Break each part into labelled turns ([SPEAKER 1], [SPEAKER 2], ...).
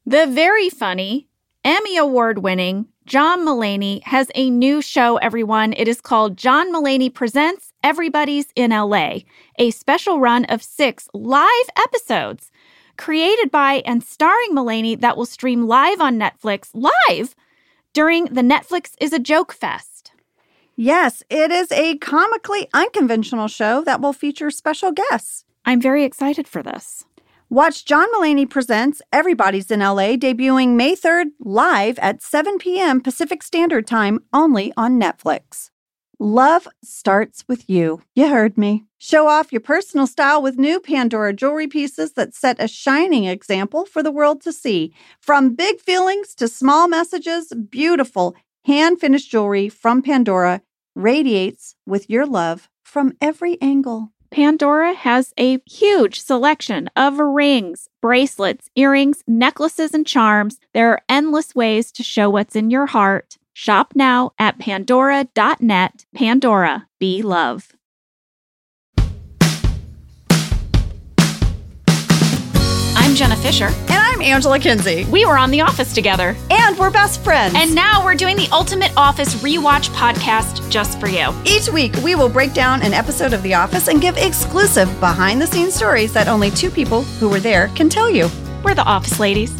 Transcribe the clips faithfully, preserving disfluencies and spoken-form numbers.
[SPEAKER 1] The very funny, Emmy Award-winning John Mulaney has a new show, everyone. It is called John Mulaney Presents Everybody's in L A, a special run of six live episodes created by and starring Mulaney that will stream live on Netflix live during the Netflix is a Joke Fest.
[SPEAKER 2] Yes, it is a comically unconventional show that will feature special guests.
[SPEAKER 1] I'm very excited for this.
[SPEAKER 2] Watch John Mulaney Presents Everybody's in L A debuting May third live at seven p.m. Pacific Standard Time only on Netflix. Love starts with you. You heard me. Show off your personal style with new Pandora jewelry pieces that set a shining example for the world to see. From big feelings to small messages, beautiful hand-finished jewelry from Pandora radiates with your love from every angle.
[SPEAKER 1] Pandora has a huge selection of rings, bracelets, earrings, necklaces, and charms. There are endless ways to show what's in your heart. Shop now at pandora dot net. Pandora, be love. I'm Jenna Fisher.
[SPEAKER 2] And I'm Angela Kinsey.
[SPEAKER 1] We were on The Office together.
[SPEAKER 2] And we're best friends.
[SPEAKER 1] And now we're doing the Ultimate Office Rewatch podcast just for you.
[SPEAKER 2] Each week, we will break down an episode of The Office and give exclusive behind-the-scenes stories that only two people who were there can tell you.
[SPEAKER 1] We're the Office ladies.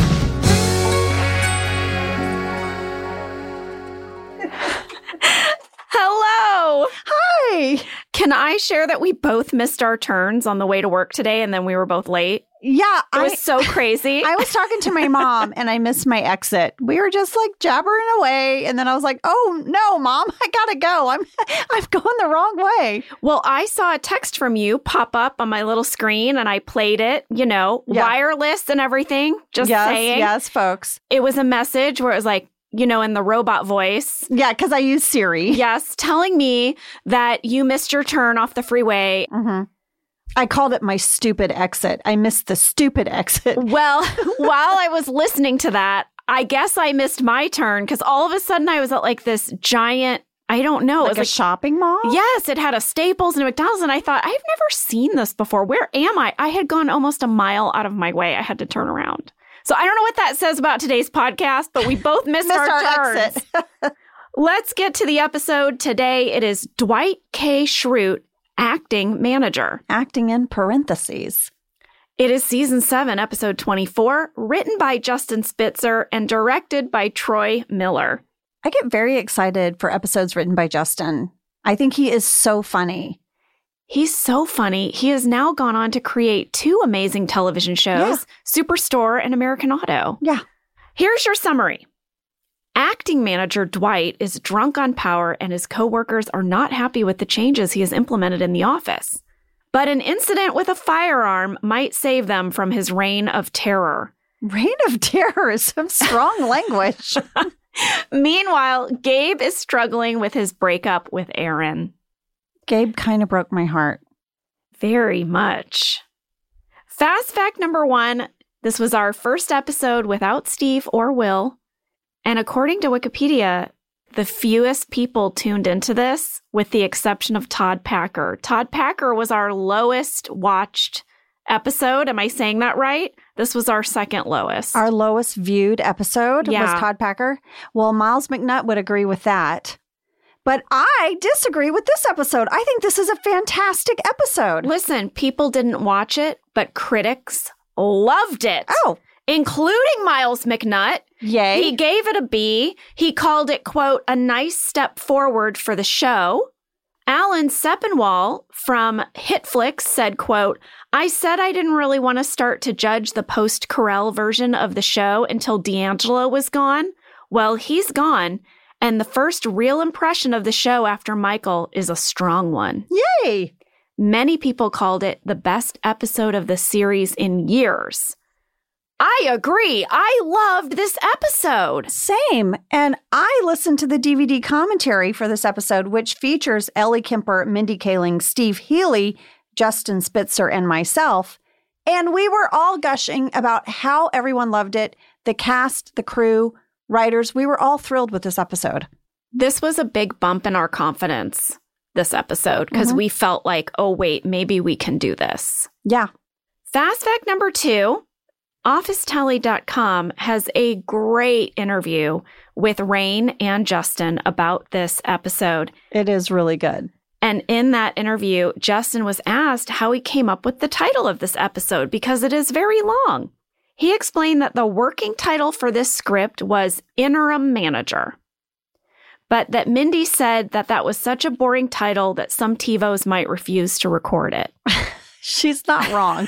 [SPEAKER 1] Hello.
[SPEAKER 2] Hi.
[SPEAKER 1] Can I share that we both missed our turns on the way to work today and then we were both late?
[SPEAKER 2] Yeah.
[SPEAKER 1] It I, was so crazy.
[SPEAKER 2] I was talking to my mom and I missed my exit. We were just like jabbering away. And then I was like, oh, no, Mom, I got to go. I'm I'm going the wrong way.
[SPEAKER 1] Well, I saw a text from you pop up on my little screen and I played it, you know, yeah. wireless and everything. Just
[SPEAKER 2] yes,
[SPEAKER 1] saying.
[SPEAKER 2] Yes, folks.
[SPEAKER 1] It was a message where it was like, you know, in the robot voice.
[SPEAKER 2] Yeah, because I use Siri.
[SPEAKER 1] Yes, telling me that you missed your turn off the freeway.
[SPEAKER 2] Mm-hmm. I called it my stupid exit. I missed the stupid exit.
[SPEAKER 1] Well, while I was listening to that, I guess I missed my turn because all of a sudden I was at like this giant, I don't know.
[SPEAKER 2] Like
[SPEAKER 1] it was
[SPEAKER 2] a
[SPEAKER 1] like,
[SPEAKER 2] shopping mall?
[SPEAKER 1] Yes, it had a Staples and a McDonald's. And I thought, I've never seen this before. Where am I? I had gone almost a mile out of my way. I had to turn around. So I don't know what that says about today's podcast, but we both missed,
[SPEAKER 2] missed
[SPEAKER 1] our,
[SPEAKER 2] our
[SPEAKER 1] turns.
[SPEAKER 2] Exit.
[SPEAKER 1] Let's get to the episode. Today it is Dwight K. Schrute, acting manager.
[SPEAKER 2] Acting in parentheses.
[SPEAKER 1] It is season seven, episode twenty-four, written by Justin Spitzer and directed by Troy Miller.
[SPEAKER 2] I get very excited for episodes written by Justin. I think he is so funny.
[SPEAKER 1] He's so funny. He has now gone on to create two amazing television shows, yeah. Superstore and American Auto.
[SPEAKER 2] Yeah.
[SPEAKER 1] Here's your summary. Acting manager Dwight is drunk on power and his coworkers are not happy with the changes he has implemented in the office. But an incident with a firearm might save them from his reign of terror.
[SPEAKER 2] Reign of terror is some strong language.
[SPEAKER 1] Meanwhile, Gabe is struggling with his breakup with Erin.
[SPEAKER 2] Gabe kind of broke my heart.
[SPEAKER 1] Very much. Fast fact number one, this was our first episode without Steve or Will. And according to Wikipedia, the fewest people tuned into this, with the exception of Todd Packer. Todd Packer was our lowest watched episode. Am I saying that right? This was our second lowest.
[SPEAKER 2] Our lowest viewed episode
[SPEAKER 1] yeah.
[SPEAKER 2] was Todd Packer. Well, Miles McNutt would agree with that. But I disagree with this episode. I think this is a fantastic episode.
[SPEAKER 1] Listen, people didn't watch it, but critics loved it.
[SPEAKER 2] Oh.
[SPEAKER 1] Including Miles McNutt.
[SPEAKER 2] Yay.
[SPEAKER 1] He gave it a B. He called it, quote, a nice step forward for the show. Alan Sepinwall from Hitflix said, quote, I said I didn't really want to start to judge the post-Carell version of the show until D'Angelo was gone. Well, he's gone. And the first real impression of the show after Michael is a strong one.
[SPEAKER 2] Yay!
[SPEAKER 1] Many people called it the best episode of the series in years. I agree. I loved this episode.
[SPEAKER 2] Same. And I listened to the D V D commentary for this episode, which features Ellie Kemper, Mindy Kaling, Steve Healy, Justin Spitzer, and myself. And we were all gushing about how everyone loved it. The cast, the crew, writers, we were all thrilled with this episode.
[SPEAKER 1] This was a big bump in our confidence, this episode, because mm-hmm. we felt like, oh, wait, maybe we can do this.
[SPEAKER 2] Yeah.
[SPEAKER 1] Fast fact number two. office tally dot com has a great interview with Rain and Justin about this episode.
[SPEAKER 2] It is really good.
[SPEAKER 1] And in that interview, Justin was asked how he came up with the title of this episode because it is very long. He explained that the working title for this script was Interim Manager, but that Mindy said that that was such a boring title that some TiVos might refuse to record it.
[SPEAKER 2] She's not wrong.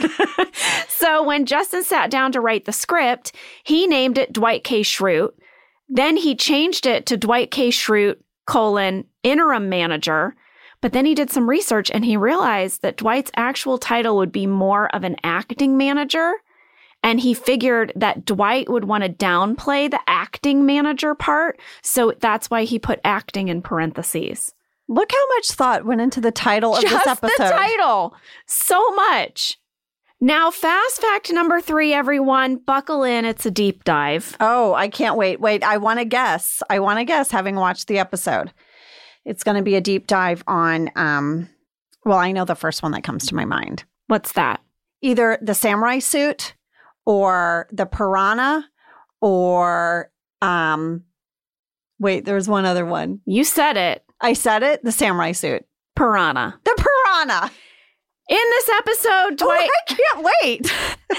[SPEAKER 1] So when Justin sat down to write the script, he named it Dwight K. Schrute. Then he changed it to Dwight K. Schrute, colon, Interim Manager. But then he did some research and he realized that Dwight's actual title would be more of an acting manager. And he figured that Dwight would want to downplay the acting manager part. So that's why he put acting in parentheses.
[SPEAKER 2] Look how much thought went into the title of
[SPEAKER 1] Just
[SPEAKER 2] this episode.
[SPEAKER 1] the title. So much. Now, fast fact number three, everyone. Buckle in. It's a deep dive.
[SPEAKER 2] Oh, I can't wait. Wait, I want to guess. I want to guess, having watched the episode. It's going to be a deep dive on, um, well, I know the first one that comes to my mind.
[SPEAKER 1] What's that?
[SPEAKER 2] Either the samurai suit or the piranha or, um, wait, there's one other one.
[SPEAKER 1] You said it.
[SPEAKER 2] I said it, the samurai suit.
[SPEAKER 1] Piranha.
[SPEAKER 2] The piranha.
[SPEAKER 1] In this episode, Dwight...
[SPEAKER 2] Oh, I can't wait.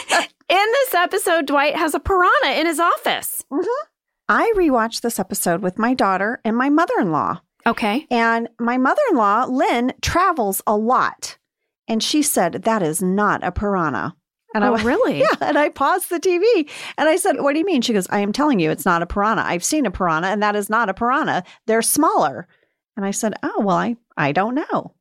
[SPEAKER 1] In this episode, Dwight has a piranha in his office.
[SPEAKER 2] Mm-hmm. I rewatched this episode with my daughter and my mother-in-law.
[SPEAKER 1] Okay.
[SPEAKER 2] And my mother-in-law, Lynn, travels a lot. And she said, that is not a piranha. And
[SPEAKER 1] oh,
[SPEAKER 2] I went,
[SPEAKER 1] really?
[SPEAKER 2] Yeah. And I paused the T V and I said, what do you mean? She goes, I am telling you, it's not a piranha. I've seen a piranha and that is not a piranha. They're smaller. And I said, oh, well, I, I don't know.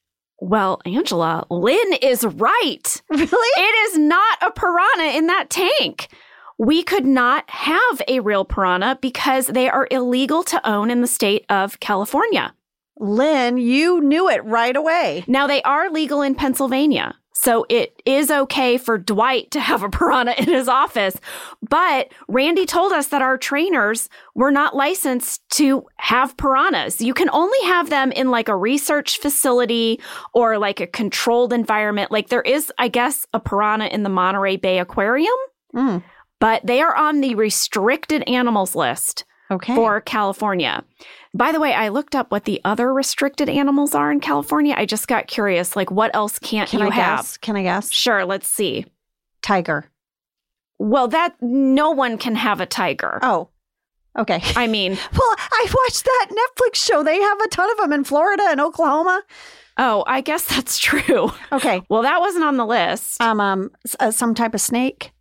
[SPEAKER 1] Well, Angela, Lynn is right.
[SPEAKER 2] Really?
[SPEAKER 1] It is not a piranha in that tank. We could not have a real piranha because they are illegal to own in the state of California.
[SPEAKER 2] Lynn, you knew it right away.
[SPEAKER 1] Now, they are legal in Pennsylvania. So it is okay for Dwight to have a piranha in his office. But Randy told us that our trainers were not licensed to have piranhas. You can only have them in like a research facility or like a controlled environment. Like there is, I guess, a piranha in the Monterey Bay Aquarium,
[SPEAKER 2] Mm.
[SPEAKER 1] but they are on the restricted animals list
[SPEAKER 2] Okay.
[SPEAKER 1] for California. By the way, I looked up what the other restricted animals are in California. I just got curious, like what else can't
[SPEAKER 2] Can
[SPEAKER 1] you
[SPEAKER 2] I
[SPEAKER 1] have?
[SPEAKER 2] guess? Can I guess?
[SPEAKER 1] Sure, let's see.
[SPEAKER 2] Tiger.
[SPEAKER 1] Well, that no one can have a tiger.
[SPEAKER 2] Oh, okay.
[SPEAKER 1] I mean,
[SPEAKER 2] Well, I watched that Netflix show. They have a ton of them in Florida and Oklahoma.
[SPEAKER 1] oh, I guess that's true.
[SPEAKER 2] Okay.
[SPEAKER 1] Well, that wasn't on the list.
[SPEAKER 2] Um, um, s- uh, some type of snake.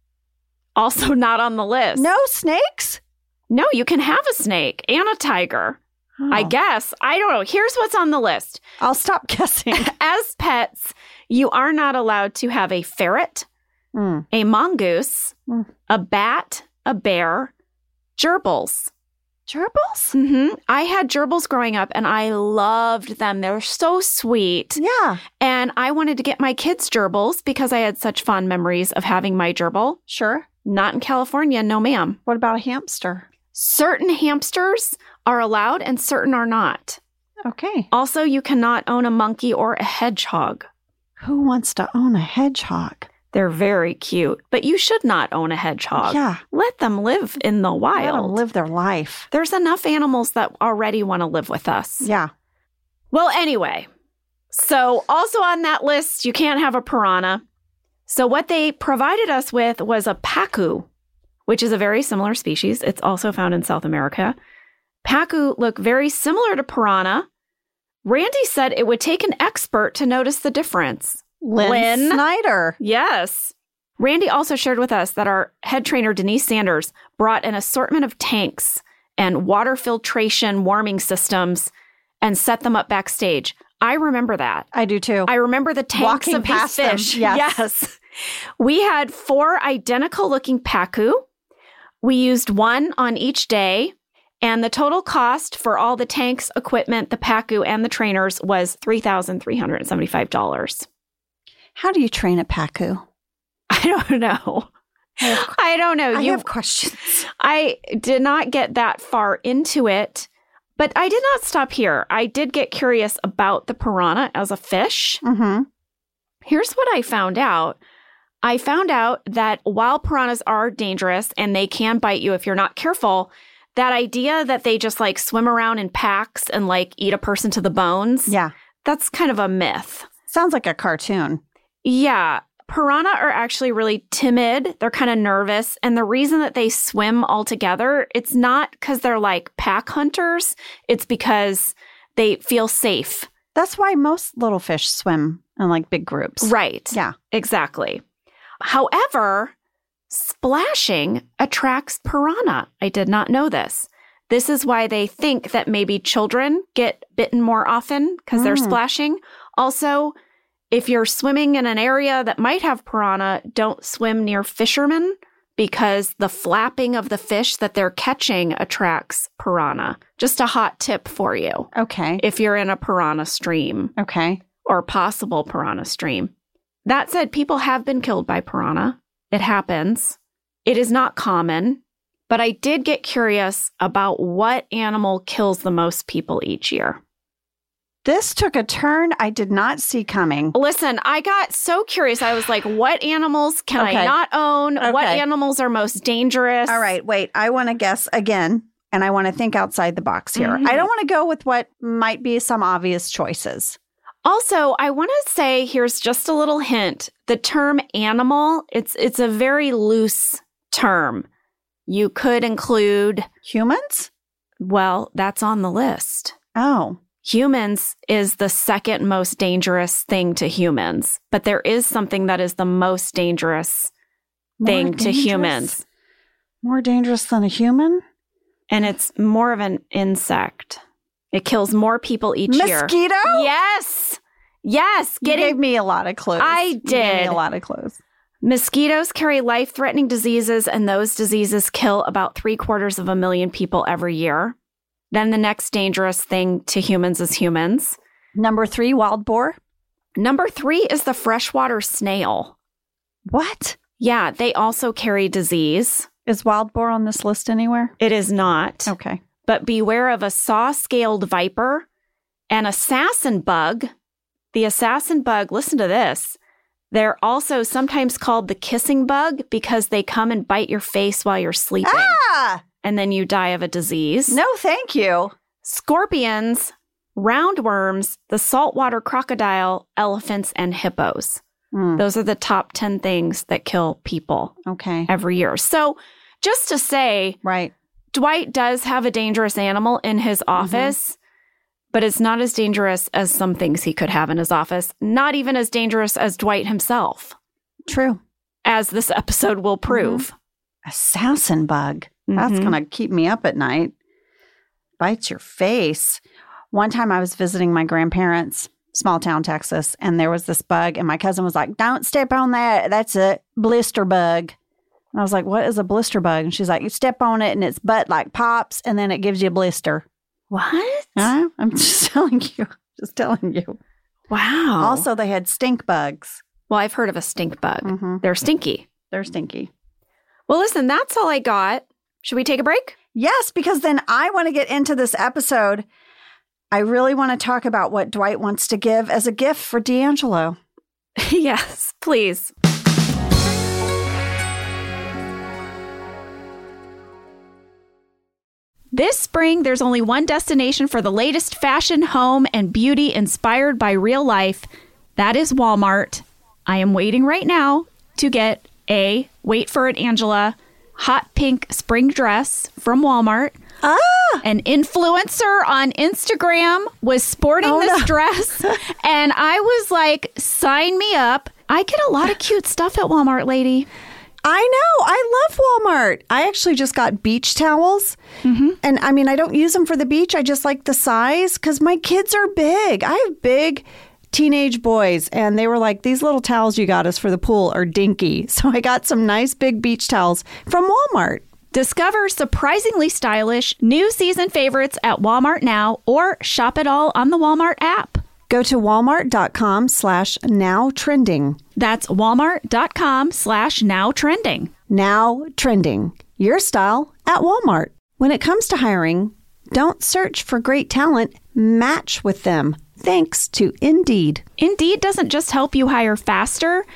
[SPEAKER 1] Also not on the list.
[SPEAKER 2] No snakes?
[SPEAKER 1] No, you can have a snake and a tiger. I
[SPEAKER 2] Oh.
[SPEAKER 1] guess. I don't know. Here's what's on the list.
[SPEAKER 2] I'll stop guessing.
[SPEAKER 1] As pets, you are not allowed to have a ferret,
[SPEAKER 2] Mm.
[SPEAKER 1] a mongoose,
[SPEAKER 2] Mm.
[SPEAKER 1] a bat, a bear, gerbils.
[SPEAKER 2] Gerbils?
[SPEAKER 1] hmm I had gerbils growing up and I loved them. They were so sweet.
[SPEAKER 2] Yeah,
[SPEAKER 1] And I wanted to get my kids gerbils because I had such fond memories of having my gerbil.
[SPEAKER 2] sure.
[SPEAKER 1] Not in California, no ma'am.
[SPEAKER 2] What about a hamster?
[SPEAKER 1] Certain hamsters are allowed and certain are not.
[SPEAKER 2] Okay.
[SPEAKER 1] Also, you cannot own a monkey or a hedgehog.
[SPEAKER 2] Who wants to own a hedgehog?
[SPEAKER 1] They're very cute, but you should not own a hedgehog.
[SPEAKER 2] Yeah.
[SPEAKER 1] Let them live in the
[SPEAKER 2] Let them
[SPEAKER 1] wild.
[SPEAKER 2] live their life.
[SPEAKER 1] There's enough animals that already want to live with us.
[SPEAKER 2] Yeah.
[SPEAKER 1] Well, anyway, so also on that list, you can't have a piranha. So what they provided us with was a pacu, which is a very similar species. It's also found in South America. Pacu look very similar to piranha. Randy said it would take an expert to notice the difference.
[SPEAKER 2] Lynn,
[SPEAKER 1] Lynn?
[SPEAKER 2] Snyder.
[SPEAKER 1] Yes. Randy also shared with us that our head trainer, Denise Sanders, brought an assortment of tanks and water filtration warming systems and set them up backstage. I remember that.
[SPEAKER 2] I do too.
[SPEAKER 1] I remember the tanks
[SPEAKER 2] Walking
[SPEAKER 1] of
[SPEAKER 2] past
[SPEAKER 1] these
[SPEAKER 2] them,
[SPEAKER 1] fish.
[SPEAKER 2] yes.
[SPEAKER 1] Yes. We had four identical looking pacu. We used one on each day. And the total cost for all the tanks, equipment, the pacu, and the trainers was three thousand three hundred seventy-five dollars.
[SPEAKER 2] How do you train a pacu?
[SPEAKER 1] I don't know.
[SPEAKER 2] I have,
[SPEAKER 1] I don't know.
[SPEAKER 2] I
[SPEAKER 1] you,
[SPEAKER 2] have questions.
[SPEAKER 1] I did not get that far into it, but I did not stop here. I did get curious about the piranha as a fish.
[SPEAKER 2] Mm-hmm.
[SPEAKER 1] Here's what I found out. I found out that while piranhas are dangerous and they can bite you if you're not careful, that idea that they just like swim around in packs and like eat a person to the bones,
[SPEAKER 2] Yeah.
[SPEAKER 1] that's kind of a myth.
[SPEAKER 2] Sounds like a cartoon.
[SPEAKER 1] Yeah. Piranha are actually really timid. They're kind of nervous. And the reason that they swim all together, it's not because they're like pack hunters. It's because they feel safe.
[SPEAKER 2] That's why most little fish swim in like big groups.
[SPEAKER 1] Right.
[SPEAKER 2] Yeah.
[SPEAKER 1] Exactly. However, splashing attracts piranha. I did not know this. This is why they think that maybe children get bitten more often because mm. they're splashing. Also, if you're swimming in an area that might have piranha, don't swim near fishermen because the flapping of the fish that they're catching attracts piranha. Just a hot tip for you.
[SPEAKER 2] Okay.
[SPEAKER 1] If you're in a piranha stream.
[SPEAKER 2] Okay.
[SPEAKER 1] Or possible piranha stream. That said, people have been killed by piranha. It happens. It is not common. But I did get curious about what animal kills the most people each year.
[SPEAKER 2] This took a turn I did not see coming.
[SPEAKER 1] Listen, I got so curious. I was like, what animals can
[SPEAKER 2] Okay.
[SPEAKER 1] I not own?
[SPEAKER 2] Okay.
[SPEAKER 1] What animals are most dangerous?
[SPEAKER 2] All right, wait. I want to guess again, and I want to think outside the box here.
[SPEAKER 1] Mhm.
[SPEAKER 2] I don't want to go with what might be some obvious choices.
[SPEAKER 1] Also, I want to say here's just a little hint. The term animal, it's it's a very loose term. You could include,
[SPEAKER 2] Humans?
[SPEAKER 1] well, that's on the list.
[SPEAKER 2] Oh.
[SPEAKER 1] Humans is the second most dangerous thing to humans, but there is something that is the most dangerous thing
[SPEAKER 2] More
[SPEAKER 1] to
[SPEAKER 2] dangerous?
[SPEAKER 1] humans,
[SPEAKER 2] More dangerous than a human?
[SPEAKER 1] and it's more of an insect. It kills more people each year.
[SPEAKER 2] Mosquito?
[SPEAKER 1] Yes. Yes.
[SPEAKER 2] You
[SPEAKER 1] Getting
[SPEAKER 2] gave me a lot of clues.
[SPEAKER 1] I
[SPEAKER 2] You gave me
[SPEAKER 1] did.
[SPEAKER 2] a lot of clues.
[SPEAKER 1] Mosquitoes carry life-threatening diseases, and those diseases kill about three quarters of a million people every year. Then the next dangerous thing to humans is humans.
[SPEAKER 2] Number three, wild boar.
[SPEAKER 1] Number three is the freshwater snail.
[SPEAKER 2] What?
[SPEAKER 1] Yeah, they also carry disease.
[SPEAKER 2] Is wild boar on this list anywhere?
[SPEAKER 1] It is not.
[SPEAKER 2] Okay.
[SPEAKER 1] But beware of a saw-scaled viper, an assassin bug. The assassin bug, listen to this. They're also sometimes called the kissing bug because they come and bite your face while you're sleeping.
[SPEAKER 2] Ah!
[SPEAKER 1] And then you die of a disease.
[SPEAKER 2] No, thank you.
[SPEAKER 1] Scorpions, roundworms, the saltwater crocodile, elephants, and hippos.
[SPEAKER 2] Mm,
[SPEAKER 1] Those are the top ten things that kill people
[SPEAKER 2] okay.
[SPEAKER 1] every year. So just to say,
[SPEAKER 2] Right.
[SPEAKER 1] Dwight does have a dangerous animal in his office, but it's not as dangerous as some things he could have in his office. Not even as dangerous as Dwight himself,
[SPEAKER 2] True.
[SPEAKER 1] as this episode will prove.
[SPEAKER 2] Assassin bug. That's
[SPEAKER 1] Mhm.
[SPEAKER 2] going to keep me up at night. Bites your face. One time I was visiting my grandparents, small town Texas, and there was this bug, and my cousin was like, "Don't step on that. That's a blister bug." And I was like, "What is a blister bug?" And she's like, "You step on it, and its butt like pops, and then it gives you a blister."
[SPEAKER 1] What?
[SPEAKER 2] Huh? I'm just telling you. Just telling you.
[SPEAKER 1] Wow.
[SPEAKER 2] Also, they had stink bugs.
[SPEAKER 1] well, I've heard of a stink bug.
[SPEAKER 2] Mm-hmm.
[SPEAKER 1] They're stinky.
[SPEAKER 2] They're stinky.
[SPEAKER 1] Well, listen, that's all I got. Should we take a break?
[SPEAKER 2] Yes, because then I want to get into this episode. I really want to talk about what Dwight wants to give as a gift for D'Angelo.
[SPEAKER 1] Yes, please. This spring, there's only one destination for the latest fashion, home, and beauty inspired by real life. That is Walmart. I am waiting right now to get a, wait for it, Angela, hot pink spring dress from Walmart.
[SPEAKER 2] Ah!
[SPEAKER 1] An influencer on Instagram was sporting
[SPEAKER 2] Oh,
[SPEAKER 1] this
[SPEAKER 2] no.
[SPEAKER 1] dress, and I was like, sign me up. I get a lot of cute stuff at Walmart, lady.
[SPEAKER 2] I know. I love Walmart. I actually just got beach towels.
[SPEAKER 1] Mm-hmm.
[SPEAKER 2] And I mean, I don't use them for the beach. I just like the size because my kids are big. I have big teenage boys, and they were like, these little towels you got us for the pool are dinky. So I got some nice big beach towels from Walmart.
[SPEAKER 1] Discover surprisingly stylish new season favorites at Walmart now, or shop it all on the Walmart app.
[SPEAKER 2] Go to walmart.com slash now trending.
[SPEAKER 1] That's walmart.com slash now trending.
[SPEAKER 2] Now trending. Your style at Walmart. When it comes to hiring, don't search for great talent, match with them. Thanks to Indeed.
[SPEAKER 1] Indeed doesn't just help you hire faster.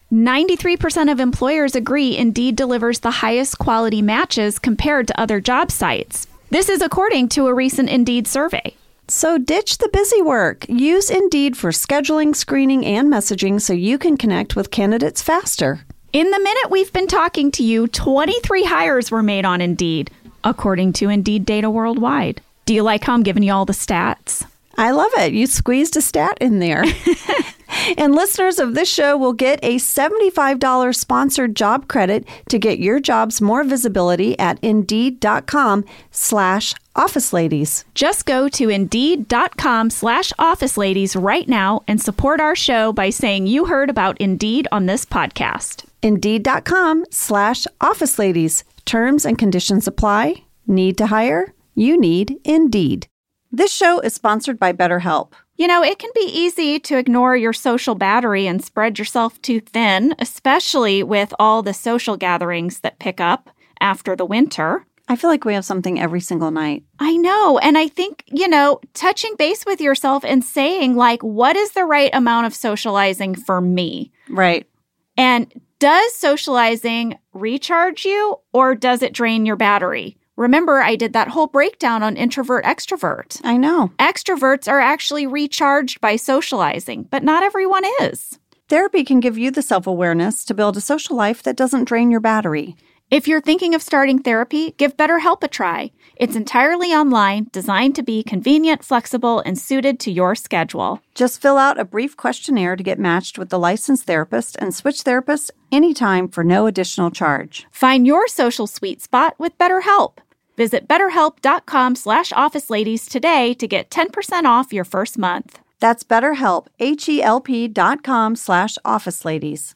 [SPEAKER 1] ninety-three percent of employers agree Indeed delivers the highest quality matches compared to other job sites. This is according to a recent Indeed survey.
[SPEAKER 2] So ditch the busy work. Use Indeed for scheduling, screening, and messaging so you can connect with candidates faster.
[SPEAKER 1] In the minute we've been talking to you, twenty-three hires were made on Indeed, according to Indeed data worldwide. Do you like how I'm giving you all the stats?
[SPEAKER 2] I love it. You squeezed a stat in there. And listeners of this show will get a seventy-five dollars sponsored job credit to get your jobs more visibility at Indeed.com slash Office Ladies.
[SPEAKER 1] Just go to Indeed.com slash Office Ladies right now and support our show by saying you heard about Indeed on this podcast.
[SPEAKER 2] Indeed.com slash Office Ladies. Terms and conditions apply. Need to hire? You need Indeed. This show is sponsored by BetterHelp.
[SPEAKER 1] You know, it can be easy to ignore your social battery and spread yourself too thin, especially with all the social gatherings that pick up after the winter.
[SPEAKER 2] I feel like we have something every single night.
[SPEAKER 1] I know. And I think, you know, touching base with yourself and saying, like, what is the right amount of socializing for me?
[SPEAKER 2] Right.
[SPEAKER 1] And does socializing recharge you or does it drain your battery? Remember, I did that whole breakdown on introvert, extrovert.
[SPEAKER 2] I know.
[SPEAKER 1] Extroverts are actually recharged by socializing, but not everyone is.
[SPEAKER 2] Therapy can give you the self-awareness to build a social life that doesn't drain your battery.
[SPEAKER 1] If you're thinking of starting therapy, give BetterHelp a try. It's entirely online, designed to be convenient, flexible, and suited to your schedule.
[SPEAKER 2] Just fill out a brief questionnaire to get matched with the licensed therapist and switch therapists anytime for no additional charge.
[SPEAKER 1] Find your social sweet spot with BetterHelp. Visit betterhelp.com slash office ladies today to get ten percent off your first month.
[SPEAKER 2] That's BetterHelp, H-E-L-P dot com slash office ladies.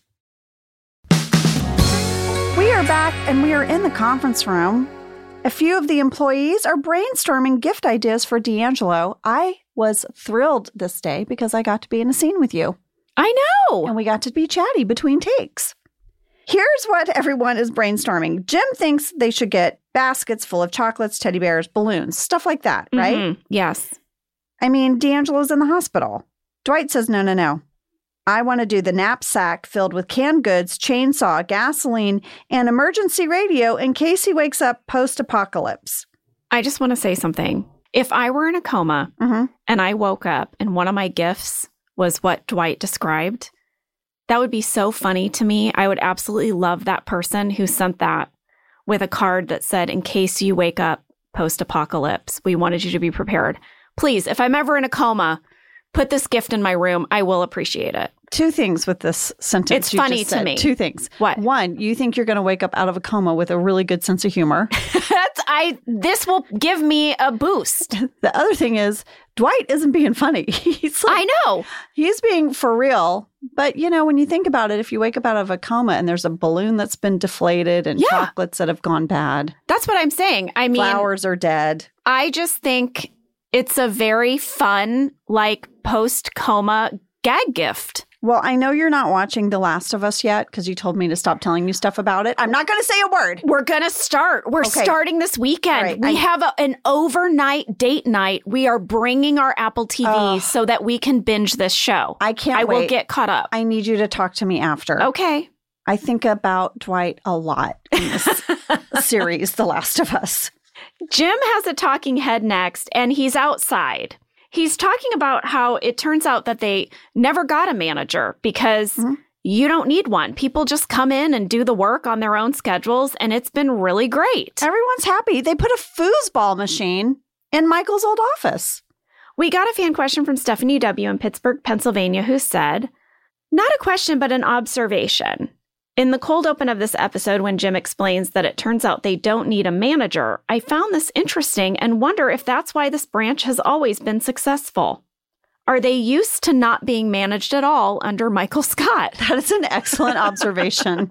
[SPEAKER 2] We are back and we are in the conference room. A few of the employees are brainstorming gift ideas for D'Angelo. I was thrilled this day because I got to be in a scene with you.
[SPEAKER 1] I know.
[SPEAKER 2] And we got to be chatty between takes. Here's what everyone is brainstorming. Jim thinks they should get baskets full of chocolates, teddy bears, balloons, stuff like that, right?
[SPEAKER 1] Mm-hmm. Yes.
[SPEAKER 2] I mean, D'Angelo's in the hospital. Dwight says, no, no, no. I want to do the knapsack filled with canned goods, chainsaw, gasoline, and emergency radio in case he wakes up post-apocalypse.
[SPEAKER 1] I just want to say something. If I were in a coma
[SPEAKER 2] mm-hmm.
[SPEAKER 1] and I woke up and one of my gifts was what Dwight described, that would be so funny to me. I would absolutely love that person who sent that with a card that said, in case you wake up post-apocalypse, we wanted you to be prepared. Please, if I'm ever in a coma, put this gift in my room. I will appreciate it.
[SPEAKER 2] Two things with this sentence.
[SPEAKER 1] It's
[SPEAKER 2] you
[SPEAKER 1] funny
[SPEAKER 2] just
[SPEAKER 1] to
[SPEAKER 2] said.
[SPEAKER 1] me.
[SPEAKER 2] Two things.
[SPEAKER 1] What?
[SPEAKER 2] One, you think you're going to wake up out of a coma with a really good sense of humor.
[SPEAKER 1] That's I. This will give me a boost.
[SPEAKER 2] The other thing is, Dwight isn't being funny. He's like,
[SPEAKER 1] I know.
[SPEAKER 2] He's being for real. But, you know, when you think about it, if you wake up out of a coma and there's a balloon that's been deflated and
[SPEAKER 1] yeah.
[SPEAKER 2] chocolates that have gone bad.
[SPEAKER 1] That's what I'm saying. I mean,
[SPEAKER 2] flowers are dead.
[SPEAKER 1] I just think it's a very fun, like, post-coma gag gift.
[SPEAKER 2] Well, I know you're not watching The Last of Us yet because you told me to stop telling you stuff about it. I'm not going to say a word.
[SPEAKER 1] We're going to start. We're
[SPEAKER 2] Okay.
[SPEAKER 1] starting this weekend.
[SPEAKER 2] Right.
[SPEAKER 1] We
[SPEAKER 2] I-
[SPEAKER 1] have a, an overnight date night. We are bringing our Apple T V
[SPEAKER 2] Ugh.
[SPEAKER 1] so that we can binge this show.
[SPEAKER 2] I can't
[SPEAKER 1] I
[SPEAKER 2] wait.
[SPEAKER 1] will get caught up.
[SPEAKER 2] I need you to talk to me after.
[SPEAKER 1] Okay.
[SPEAKER 2] I think about Dwight a lot in this series, The Last of Us.
[SPEAKER 1] Jim has a talking head next, and he's outside. He's talking about how it turns out that they never got a manager because
[SPEAKER 2] Mm-hmm.
[SPEAKER 1] you don't need one. People just come in and do the work on their own schedules, and it's been really great.
[SPEAKER 2] Everyone's happy. They put a foosball machine in Michael's old office.
[SPEAKER 1] We got a fan question from Stephanie W. in Pittsburgh, Pennsylvania, who said, not a question, but an observation. In the cold open of this episode, when Jim explains that it turns out they don't need a manager, I found this interesting and wonder if that's why this branch has always been successful. Are they used to not being managed at all under Michael Scott?
[SPEAKER 2] That is an excellent observation.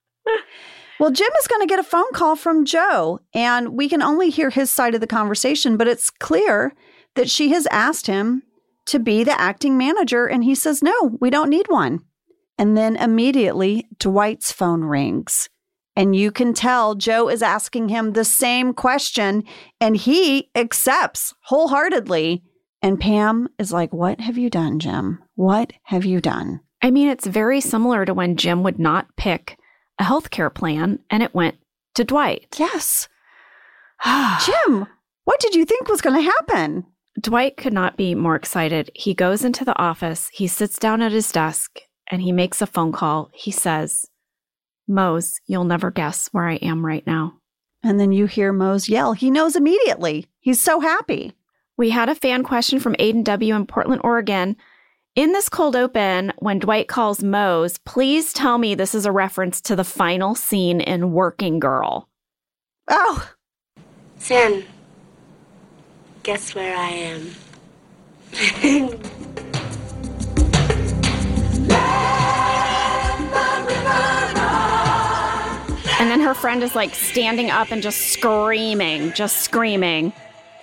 [SPEAKER 2] Well, Jim is going to get a phone call from Joe, and we can only hear his side of the conversation, but it's clear that she has asked him to be the acting manager, and he says, no, we don't need one. And then immediately, Dwight's phone rings. And you can tell Joe is asking him the same question, and he accepts wholeheartedly. And Pam is like, what have you done, Jim? What have you done?
[SPEAKER 1] I mean, it's very similar to when Jim would not pick a healthcare plan and it went to Dwight.
[SPEAKER 2] Yes. Jim, what did you think was going to happen?
[SPEAKER 1] Dwight could not be more excited. He goes into the office, he sits down at his desk, and he makes a phone call. He says, Mose, you'll never guess where I am right now.
[SPEAKER 2] And then you hear Mose yell. He knows immediately. He's so happy.
[SPEAKER 1] We had a fan question from Aiden W. in Portland, Oregon. In this cold open, when Dwight calls Mose, please tell me this is a reference to the final scene in Working Girl.
[SPEAKER 2] Oh.
[SPEAKER 3] Sin, guess where I am?
[SPEAKER 1] And then her friend is like standing up and just screaming, just screaming.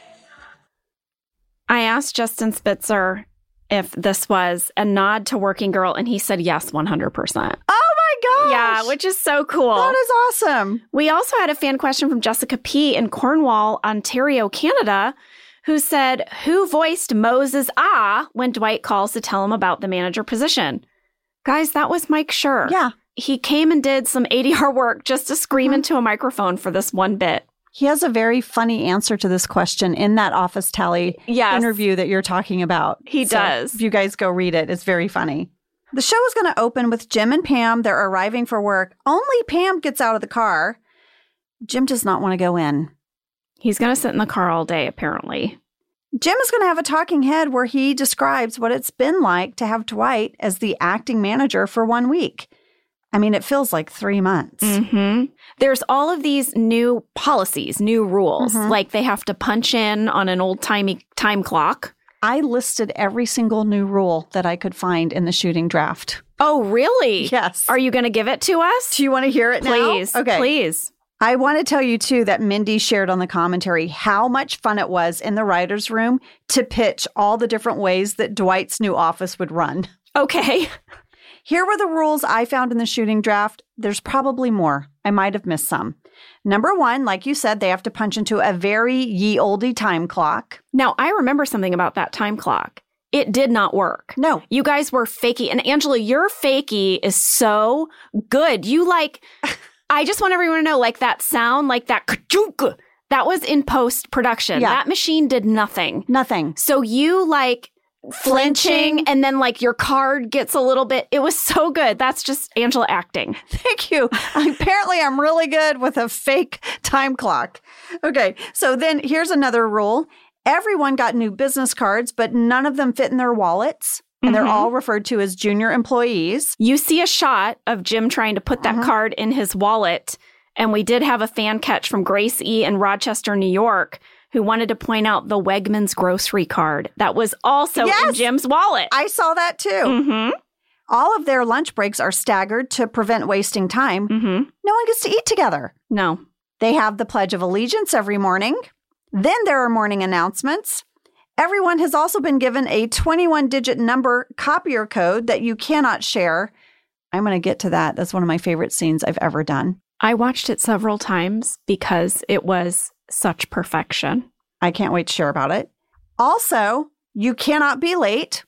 [SPEAKER 1] I asked Justin Spitzer if this was a nod to Working Girl, and he said yes, one hundred percent.
[SPEAKER 2] Oh my gosh.
[SPEAKER 1] Yeah, which is so cool.
[SPEAKER 2] That is awesome.
[SPEAKER 1] We also had a fan question from Jessica P. in Cornwall, Ontario, Canada, who said, who voiced Moses Ah when Dwight calls to tell him about the manager position? Guys, that was Mike Schur.
[SPEAKER 2] Yeah.
[SPEAKER 1] He came and did some A D R work just to scream
[SPEAKER 2] Mm-hmm.
[SPEAKER 1] into a microphone for this one bit.
[SPEAKER 2] He has a very funny answer to this question in that Office Tally
[SPEAKER 1] Yes.
[SPEAKER 2] interview that you're talking about.
[SPEAKER 1] He
[SPEAKER 2] So
[SPEAKER 1] does.
[SPEAKER 2] If you guys go read it, it's very funny. The show is going to open with Jim and Pam. They're arriving for work. Only Pam gets out of the car. Jim does not want to go in.
[SPEAKER 1] He's going to sit in the car all day, apparently.
[SPEAKER 2] Jim is going to have a talking head where he describes what it's been like to have Dwight as the acting manager for one week. I mean, it feels like three months.
[SPEAKER 1] Mm-hmm. There's all of these new policies, new rules,
[SPEAKER 2] Mhm.
[SPEAKER 1] like they have to punch in on an old-timey time clock.
[SPEAKER 2] I listed every single new rule that I could find in the shooting draft.
[SPEAKER 1] Oh, really?
[SPEAKER 2] Yes.
[SPEAKER 1] Are you going to give it to us?
[SPEAKER 2] Do you want to hear it now?
[SPEAKER 1] Please.
[SPEAKER 2] Okay.
[SPEAKER 1] Please.
[SPEAKER 2] I want to tell you, too, that Mindy shared on the commentary how much fun it was in the writer's room to pitch all the different ways that Dwight's new office would run.
[SPEAKER 1] Okay.
[SPEAKER 2] Here were the rules I found in the shooting draft. There's probably more. I might have missed some. Number one, like you said, they have to punch into a very ye olde time clock.
[SPEAKER 1] Now, I remember something about that time clock. It did not work.
[SPEAKER 2] No.
[SPEAKER 1] You guys were fakey. And Angela, your fakey is so good. You like, I just want everyone to know, like that sound, like that ka-chunk, that was in post-production.
[SPEAKER 2] Yeah.
[SPEAKER 1] That machine did nothing.
[SPEAKER 2] Nothing.
[SPEAKER 1] So you like flinching,
[SPEAKER 2] Flinching.
[SPEAKER 1] and then like your card gets a little bit, it was so good. That's just Angela acting.
[SPEAKER 2] Thank you. Apparently, I'm really good with a fake time clock. Okay, so then here's another rule. Everyone got new business cards, but none of them fit in their wallets. And they're
[SPEAKER 1] Mhm.
[SPEAKER 2] all referred to as junior employees.
[SPEAKER 1] You see a shot of Jim trying to put that
[SPEAKER 2] Mhm.
[SPEAKER 1] card in his wallet. And we did have a fan catch from Grace E. in Rochester, New York, who wanted to point out the Wegmans grocery card that was also in
[SPEAKER 2] Yes!
[SPEAKER 1] Jim's wallet.
[SPEAKER 2] I saw that too.
[SPEAKER 1] Mm-hmm.
[SPEAKER 2] All of their lunch breaks are staggered to prevent wasting time.
[SPEAKER 1] Mm-hmm.
[SPEAKER 2] No one gets to eat together.
[SPEAKER 1] No.
[SPEAKER 2] They have the Pledge of Allegiance every morning. Then there are morning announcements. Everyone has also been given a twenty-one digit number copier code that you cannot share. I'm going to get to that. That's one of my favorite scenes I've ever done.
[SPEAKER 1] I watched it several times because it was such perfection.
[SPEAKER 2] I can't wait to share about it. Also, you cannot be late.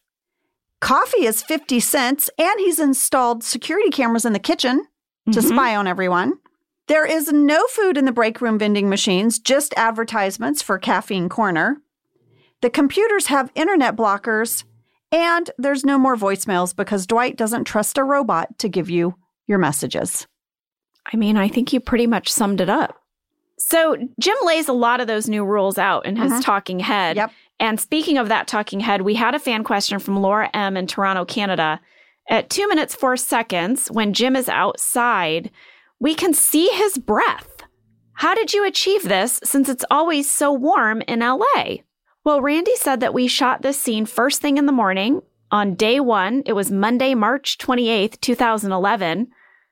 [SPEAKER 2] Coffee is fifty cents, and he's installed security cameras in the kitchen to
[SPEAKER 1] Mhm.
[SPEAKER 2] spy on everyone. There is no food in the break room vending machines, just advertisements for Caffeine Corner. The computers have internet blockers, and there's no more voicemails because Dwight doesn't trust a robot to give you your messages.
[SPEAKER 1] I mean, I think you pretty much summed it up. So Jim lays a lot of those new rules out in his
[SPEAKER 2] Mhm.
[SPEAKER 1] talking head.
[SPEAKER 2] Yep.
[SPEAKER 1] And speaking of that talking head, we had a fan question from Laura M. in Toronto, Canada. At two minutes, four seconds, when Jim is outside, we can see his breath. How did you achieve this since it's always so warm in L A? Well, Randy said that we shot this scene first thing in the morning. On day one, it was Monday, March twenty-eighth, twenty eleven.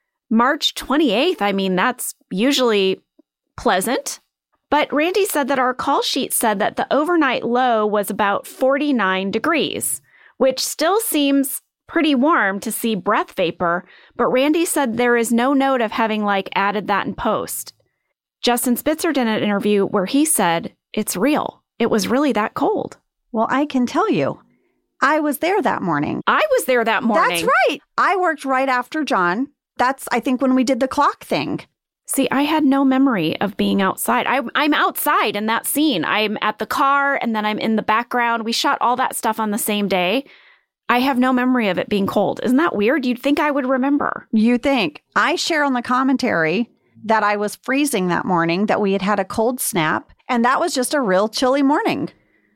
[SPEAKER 1] March twenty-eighth, I mean, that's usually pleasant. But Randy said that our call sheet said that the overnight low was about forty-nine degrees, which still seems pretty warm to see breath vapor. But Randy said there is no note of having like added that in post. Justin Spitzer did an interview where he said it's real. It was really that cold.
[SPEAKER 2] Well, I can tell you, I was there that morning.
[SPEAKER 1] I was there that morning.
[SPEAKER 2] That's right. I worked right after John. That's, I think, when we did the clock thing.
[SPEAKER 1] See, I had no memory of being outside. I, I'm outside in that scene. I'm at the car, and then I'm in the background. We shot all that stuff on the same day. I have no memory of it being cold. Isn't that weird? You'd think I would remember.
[SPEAKER 2] You think. I share on the commentary that I was freezing that morning, that we had had a cold snap, and that was just a real chilly morning.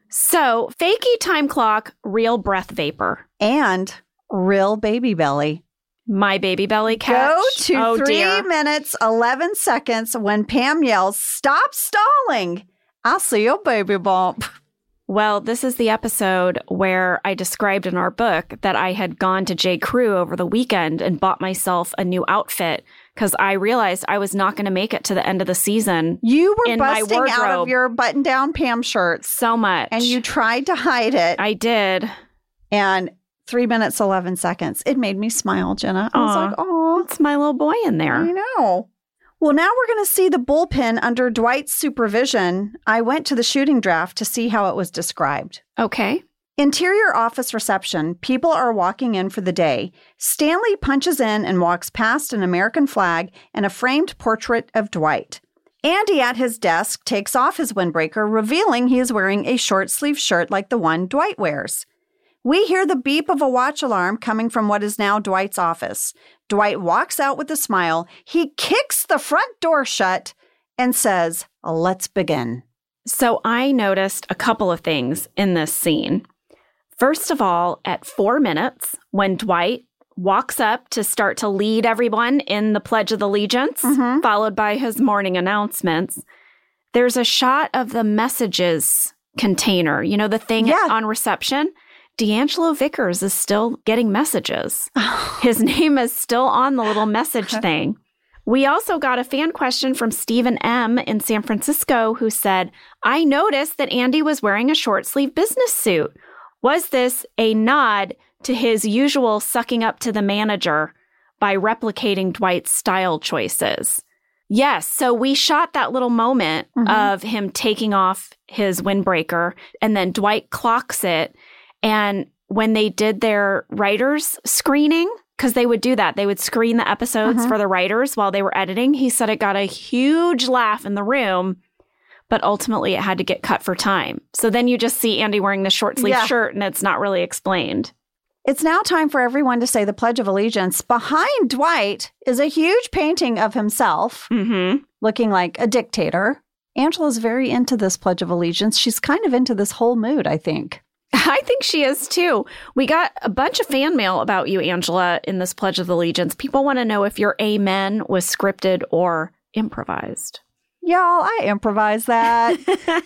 [SPEAKER 1] So, fakey time clock, real breath vapor.
[SPEAKER 2] And real baby belly.
[SPEAKER 1] My baby belly catch.
[SPEAKER 2] Go to
[SPEAKER 1] oh,
[SPEAKER 2] three
[SPEAKER 1] dear.
[SPEAKER 2] minutes, eleven seconds when Pam yells, "Stop stalling. I see your baby bump."
[SPEAKER 1] Well, this is the episode where I described in our book that I had gone to J. Crew over the weekend and bought myself a new outfit because I realized I was not going to make it to the end of the season.
[SPEAKER 2] You were
[SPEAKER 1] in my
[SPEAKER 2] busting out
[SPEAKER 1] wardrobe.
[SPEAKER 2] of your button-down Pam shirts.
[SPEAKER 1] So much.
[SPEAKER 2] And you tried to hide it.
[SPEAKER 1] I did.
[SPEAKER 2] And three minutes, eleven seconds. It made me smile, Jenna. I was
[SPEAKER 1] Aw.
[SPEAKER 2] like, oh,
[SPEAKER 1] It's my little boy in there.
[SPEAKER 2] I know. Well, now we're going to see the bullpen under Dwight's supervision. I went to the shooting draft to see how it was described.
[SPEAKER 1] Okay.
[SPEAKER 2] Interior office reception. People are walking in for the day. Stanley punches in and walks past an American flag and a framed portrait of Dwight. Andy at his desk takes off his windbreaker, revealing he is wearing a short-sleeved shirt like the one Dwight wears. We hear the beep of a watch alarm coming from what is now Dwight's office. Dwight walks out with a smile. He kicks the front door shut and says, "Let's begin."
[SPEAKER 1] So I noticed a couple of things in this scene. First of all, at four minutes, when Dwight walks up to start to lead everyone in the Pledge of Allegiance,
[SPEAKER 2] Mhm.
[SPEAKER 1] followed by his morning announcements, there's a shot of the messages container, you know, the thing
[SPEAKER 2] Yeah.
[SPEAKER 1] on reception. D'Angelo Vickers is still getting messages. His name is still on the little message thing. We also got a fan question from Stephen M. in San Francisco who said, "I noticed that Andy was wearing a short sleeve business suit. Was this a nod to his usual sucking up to the manager by replicating Dwight's style choices?" Yes, so we shot that little moment
[SPEAKER 2] Mhm.
[SPEAKER 1] of him taking off his windbreaker, and then Dwight clocks it. And when they did their writers screening, because they would do that, they would screen the episodes
[SPEAKER 2] Uh-huh.
[SPEAKER 1] for the writers while they were editing. He said it got a huge laugh in the room, but ultimately it had to get cut for time. So then you just see Andy wearing the short sleeve
[SPEAKER 2] Yeah.
[SPEAKER 1] shirt and it's not really explained.
[SPEAKER 2] It's now time for everyone to say the Pledge of Allegiance. Behind Dwight is a huge painting of himself,
[SPEAKER 1] Mm-hmm.
[SPEAKER 2] looking like a dictator. Angela's very into this Pledge of Allegiance. She's kind of into this whole mood, I think.
[SPEAKER 1] I think she is too. We got a bunch of fan mail about you, Angela, in this Pledge of Allegiance. People want to know if your amen was scripted or improvised.
[SPEAKER 2] Y'all, I improvised that.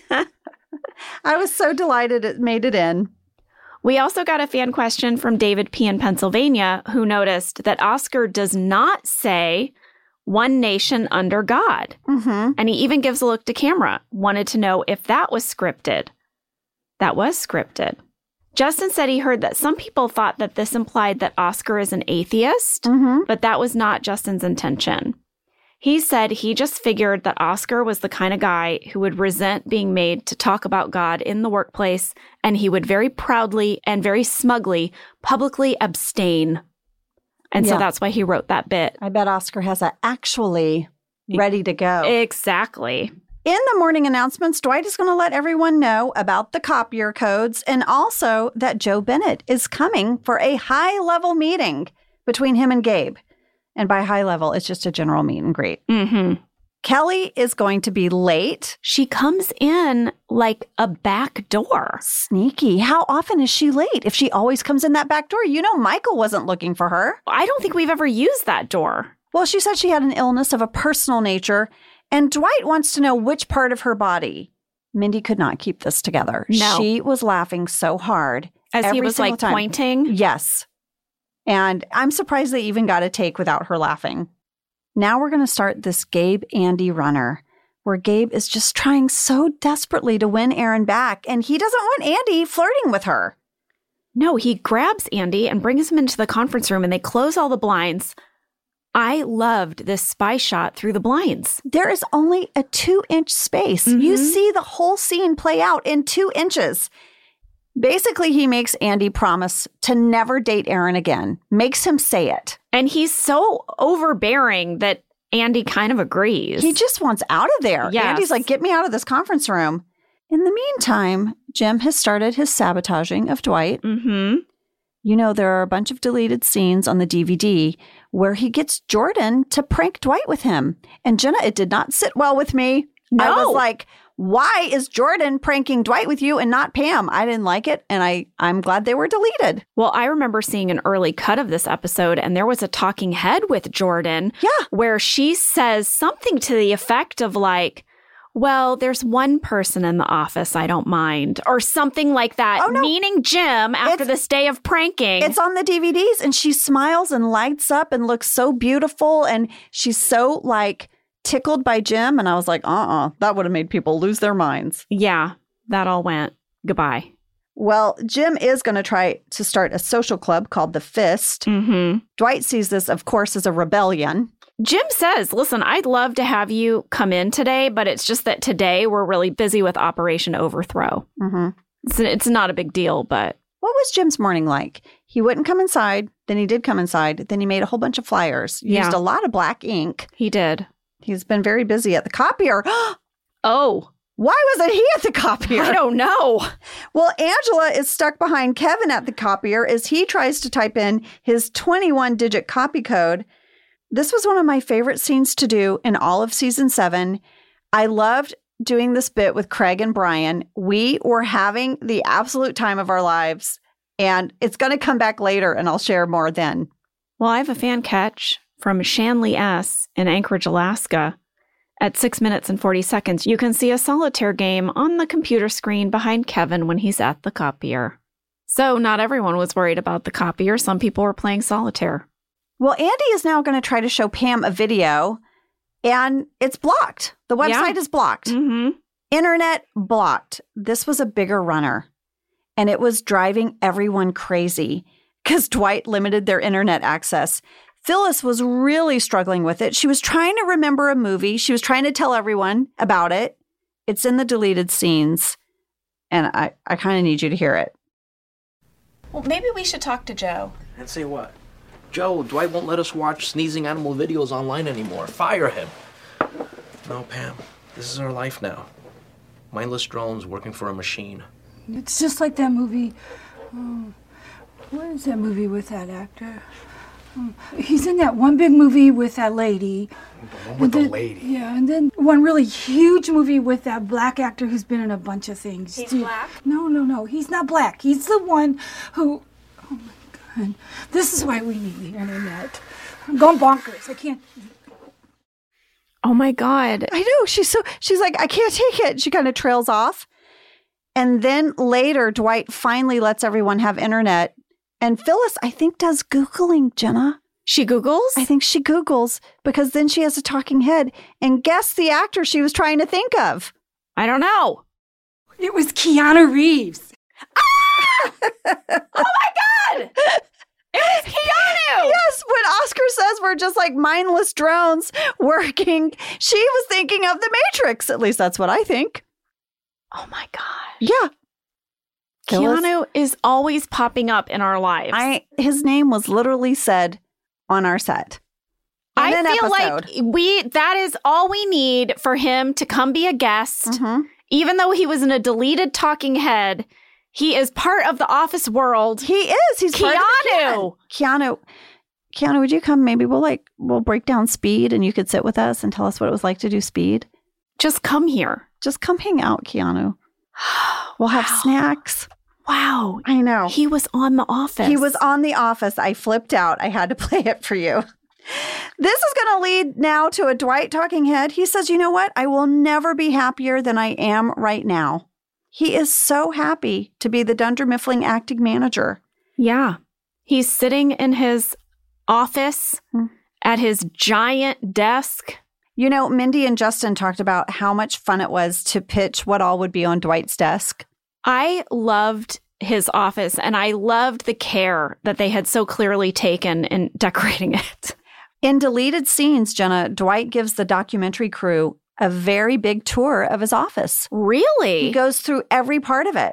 [SPEAKER 2] I was so delighted it made it in.
[SPEAKER 1] We also got a fan question from David P. in Pennsylvania who noticed that Oscar does not say one nation under God.
[SPEAKER 2] Mm-hmm.
[SPEAKER 1] And he even gives a look to camera. Wanted to know if that was scripted. That was scripted. Justin said he heard that some people thought that this implied that Oscar is an atheist,
[SPEAKER 2] Mm-hmm.
[SPEAKER 1] but that was not Justin's intention. He said he just figured that Oscar was the kind of guy who would resent being made to talk about God in the workplace, and he would very proudly and very smugly publicly abstain. And
[SPEAKER 2] Yeah.
[SPEAKER 1] so that's why he wrote that bit.
[SPEAKER 2] I bet Oscar has a actually ready to go.
[SPEAKER 1] Exactly.
[SPEAKER 2] In the morning announcements, Dwight is going to let everyone know about the copier codes and also that Joe Bennett is coming for a high-level meeting between him and Gabe. And by high level, it's just a general meet and greet.
[SPEAKER 1] Mm-hmm.
[SPEAKER 2] Kelly is going to be late.
[SPEAKER 1] She comes in like a back door.
[SPEAKER 2] Sneaky. How often is she late? If she always comes in that back door, you know Michael wasn't looking for her.
[SPEAKER 1] I don't think we've ever used that door.
[SPEAKER 2] Well, she said she had an illness of a personal nature, and Dwight wants to know which part of her body. Mindy could not keep this together.
[SPEAKER 1] No.
[SPEAKER 2] She was laughing so hard.
[SPEAKER 1] As he
[SPEAKER 2] every
[SPEAKER 1] was
[SPEAKER 2] single
[SPEAKER 1] like
[SPEAKER 2] time.
[SPEAKER 1] pointing.
[SPEAKER 2] Yes. And I'm surprised they even got a take without her laughing. Now we're going to start this Gabe-Andy runner, where Gabe is just trying so desperately to win Erin back, and he doesn't want Andy flirting with her.
[SPEAKER 1] No, he grabs Andy and brings him into the conference room and they close all the blinds. I loved this spy shot through the blinds.
[SPEAKER 2] There is only a two-inch space.
[SPEAKER 1] Mhm.
[SPEAKER 2] You see the whole scene play out in two inches. Basically, he makes Andy promise to never date Aaron again, makes him say it.
[SPEAKER 1] And he's so overbearing that Andy kind of agrees.
[SPEAKER 2] He just wants out of there.
[SPEAKER 1] Yes.
[SPEAKER 2] Andy's like, get me out of this conference room. In the meantime, Jim has started his sabotaging of Dwight.
[SPEAKER 1] Mm-hmm.
[SPEAKER 2] You know, there are a bunch of deleted scenes on the D V D where he gets Jordan to prank Dwight with him. And Jenna, it did not sit well with me.
[SPEAKER 1] No.
[SPEAKER 2] I was like, why is Jordan pranking Dwight with you and not Pam? I didn't like it, and I, I'm glad they were deleted.
[SPEAKER 1] Well, I remember seeing an early cut of this episode, and there was a talking head with Jordan.
[SPEAKER 2] Yeah.
[SPEAKER 1] Where she says something to the effect of like, well, there's one person in the office I don't mind, or something like that,
[SPEAKER 2] oh, no.
[SPEAKER 1] meaning Jim after
[SPEAKER 2] It's,
[SPEAKER 1] this day of pranking.
[SPEAKER 2] It's on the D V Ds, and she smiles and lights up and looks so beautiful, and she's so, like, tickled by Jim, and I was like, uh-uh, that would have made people lose their minds.
[SPEAKER 1] Yeah, that all went goodbye.
[SPEAKER 2] Well, Jim is going to try to start a social club called the Fist.
[SPEAKER 1] Mm-hmm.
[SPEAKER 2] Dwight sees this, of course, as a rebellion.
[SPEAKER 1] Jim says, listen, I'd love to have you come in today, but it's just that today we're really busy with Operation Overthrow.
[SPEAKER 2] Mm-hmm.
[SPEAKER 1] It's, it's not a big deal, but...
[SPEAKER 2] What was Jim's morning like? He wouldn't come inside, then he did come inside, then he made a whole bunch of flyers,
[SPEAKER 1] Yeah.
[SPEAKER 2] used a lot of black ink.
[SPEAKER 1] He did.
[SPEAKER 2] He's been very busy at the copier.
[SPEAKER 1] Oh.
[SPEAKER 2] Why wasn't he at the copier?
[SPEAKER 1] I don't know.
[SPEAKER 2] Well, Angela is stuck behind Kevin at the copier as he tries to type in his twenty-one digit copy code. This was one of my favorite scenes to do in all of season seven. I loved doing this bit with Craig and Brian. We were having the absolute time of our lives, and it's going to come back later, and I'll share more then.
[SPEAKER 1] Well, I have a fan catch from Shanley S. in Anchorage, Alaska. At six minutes and forty seconds, you can see a solitaire game on the computer screen behind Kevin when he's at the copier. So not everyone was worried about the copier. Some people were playing solitaire.
[SPEAKER 2] Well, Andy is now going to try to show Pam a video, and it's blocked. The website
[SPEAKER 1] Yeah.
[SPEAKER 2] is blocked.
[SPEAKER 1] Mm-hmm.
[SPEAKER 2] Internet blocked. This was a bigger runner, and it was driving everyone crazy because Dwight limited their internet access. Phyllis was really struggling with it. She was trying to remember a movie. She was trying to tell everyone about it. It's in the deleted scenes, and I, I kind of need you to hear it.
[SPEAKER 1] Well, maybe we should talk to Joe.
[SPEAKER 4] And say what? Joe, Dwight won't let us watch sneezing animal videos online anymore. Fire him. No, Pam. This is our life now. Mindless drones working for a machine.
[SPEAKER 5] It's just like that movie. Oh, what is that movie with that actor? Oh, he's in that one big movie with that lady.
[SPEAKER 4] The one with
[SPEAKER 5] And then-
[SPEAKER 4] the lady.
[SPEAKER 5] Yeah, and then one really huge movie with that black actor who's been in a bunch of things.
[SPEAKER 1] He's
[SPEAKER 5] Dude,
[SPEAKER 1] black?
[SPEAKER 5] No, no, no. He's not black. He's the one who. Oh my God. This is why we need the internet. I'm going bonkers. I can't.
[SPEAKER 1] Oh my God.
[SPEAKER 2] I know. She's so, she's like, I can't take it. She kind of trails off. And then later, Dwight finally lets everyone have internet. And Phyllis, I think, does Googling, Jenna.
[SPEAKER 1] She Googles?
[SPEAKER 2] I think she Googles because then she has a talking head. And guess the actor she was trying to think of.
[SPEAKER 1] I don't know.
[SPEAKER 5] It was Keanu Reeves.
[SPEAKER 1] Oh my God! It was Keanu!
[SPEAKER 2] Yes, when Oscar says we're just like mindless drones working, she was thinking of the Matrix. At least that's what I think.
[SPEAKER 1] Oh my gosh.
[SPEAKER 2] Yeah. Phyllis-
[SPEAKER 1] Keanu is always popping up in our lives.
[SPEAKER 2] I his name was literally said on our set. In
[SPEAKER 1] I
[SPEAKER 2] an
[SPEAKER 1] feel
[SPEAKER 2] episode.
[SPEAKER 1] like we that is all we need for him to come be a guest.
[SPEAKER 2] Mhm.
[SPEAKER 1] Even though he was in a deleted talking head, he is part of the Office world.
[SPEAKER 2] He is. He's part of the
[SPEAKER 1] Keanu.
[SPEAKER 2] can. Keanu. Keanu, would you come? Maybe we'll like we'll break down Speed and you could sit with us and tell us what it was like to do Speed.
[SPEAKER 1] Just come here.
[SPEAKER 2] Just come hang out, Keanu. We'll have
[SPEAKER 1] Wow.
[SPEAKER 2] snacks.
[SPEAKER 1] Wow.
[SPEAKER 2] I know.
[SPEAKER 1] He was on The Office.
[SPEAKER 2] He was on The Office. I flipped out. I had to play it for you. This is going to lead now to a Dwight talking head. He says, you know what? I will never be happier than I am right now. He is so happy to be the Dunder Mifflin acting manager.
[SPEAKER 1] Yeah. He's sitting in his office
[SPEAKER 2] Hmm.
[SPEAKER 1] at his giant desk.
[SPEAKER 2] You know, Mindy and Justin talked about how much fun it was to pitch what all would be on Dwight's desk.
[SPEAKER 1] I loved his office and I loved the care that they had so clearly taken in decorating it.
[SPEAKER 2] In deleted scenes, Jenna, Dwight gives the documentary crew a very big tour of his office.
[SPEAKER 1] Really?
[SPEAKER 2] He goes through every part of it.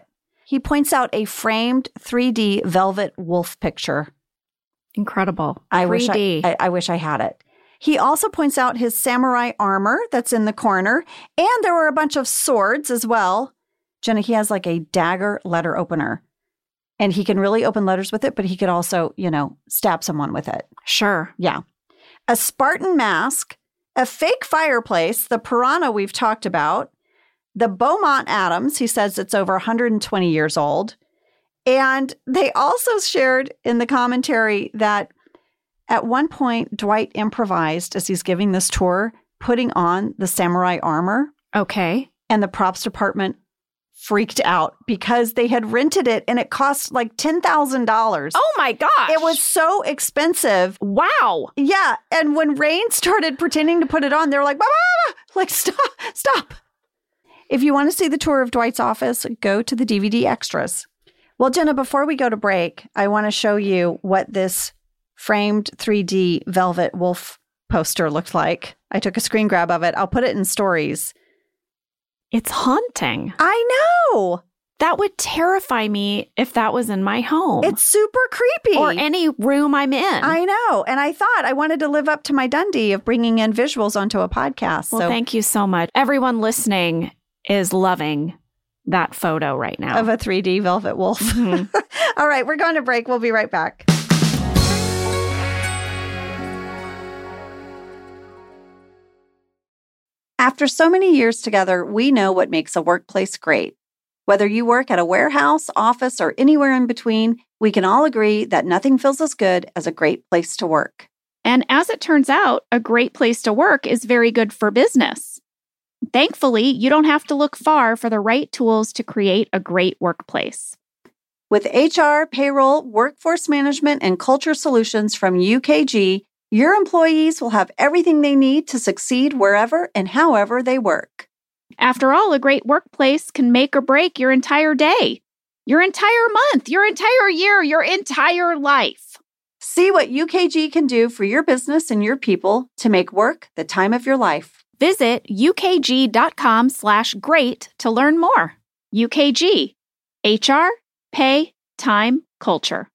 [SPEAKER 2] he points out a framed three D velvet wolf picture.
[SPEAKER 1] Incredible.
[SPEAKER 2] I wish
[SPEAKER 1] three D.
[SPEAKER 2] I, I, I wish I had it. He also points out his samurai armor that's in the corner, and there were a bunch of swords as well. Jenna, he has like a dagger letter opener, and he can really open letters with it, but he could also, you know, stab someone with it.
[SPEAKER 1] Sure.
[SPEAKER 2] Yeah. A Spartan mask, a fake fireplace, the piranha we've talked about, the Beaumont Adams, he says it's over one hundred twenty years old. And they also shared in the commentary that at one point, Dwight improvised as he's giving this tour, putting on the samurai armor.
[SPEAKER 1] Okay.
[SPEAKER 2] And the props department freaked out because they had rented it and it cost like ten thousand dollars.
[SPEAKER 1] Oh my gosh.
[SPEAKER 2] It was so expensive.
[SPEAKER 1] Wow.
[SPEAKER 2] Yeah. And when Rain started pretending to put it on, they were like, bah, bah, bah. Like, stop, stop. If you want to see the tour of Dwight's office, go to the D V D extras. Well, Jenna, before we go to break, I want to show you what this framed three D velvet wolf poster looked like. I took a screen grab of it. I'll put it in stories.
[SPEAKER 1] It's haunting.
[SPEAKER 2] I know.
[SPEAKER 1] That would terrify me if that was in my home.
[SPEAKER 2] It's super creepy.
[SPEAKER 1] Or any room I'm in.
[SPEAKER 2] I know. And I thought I wanted to live up to my Dundee of bringing in visuals onto a podcast.
[SPEAKER 1] Well,
[SPEAKER 2] so.
[SPEAKER 1] Thank you so much. Everyone listening is loving that photo right now.
[SPEAKER 2] Of a three D velvet wolf. Mm-hmm. All right, we're going to break. We'll be right back. After so many years together, we know what makes a workplace great. Whether you work at a warehouse, office, or anywhere in between, we can all agree that nothing feels as good as a great place to work.
[SPEAKER 6] And as it turns out, a great place to work is very good for business. Thankfully, you don't have to look far for the right tools to create a great workplace.
[SPEAKER 2] With H R, payroll, workforce management, and culture solutions from U K G, your employees will have everything they need to succeed wherever and however they work.
[SPEAKER 6] After all, a great workplace can make or break your entire day, your entire month, your entire year, your entire life.
[SPEAKER 2] See what U K G can do for your business and your people to make work the time of your life.
[SPEAKER 6] Visit ukg.com slash great to learn more. U K G, H R, pay, time, culture.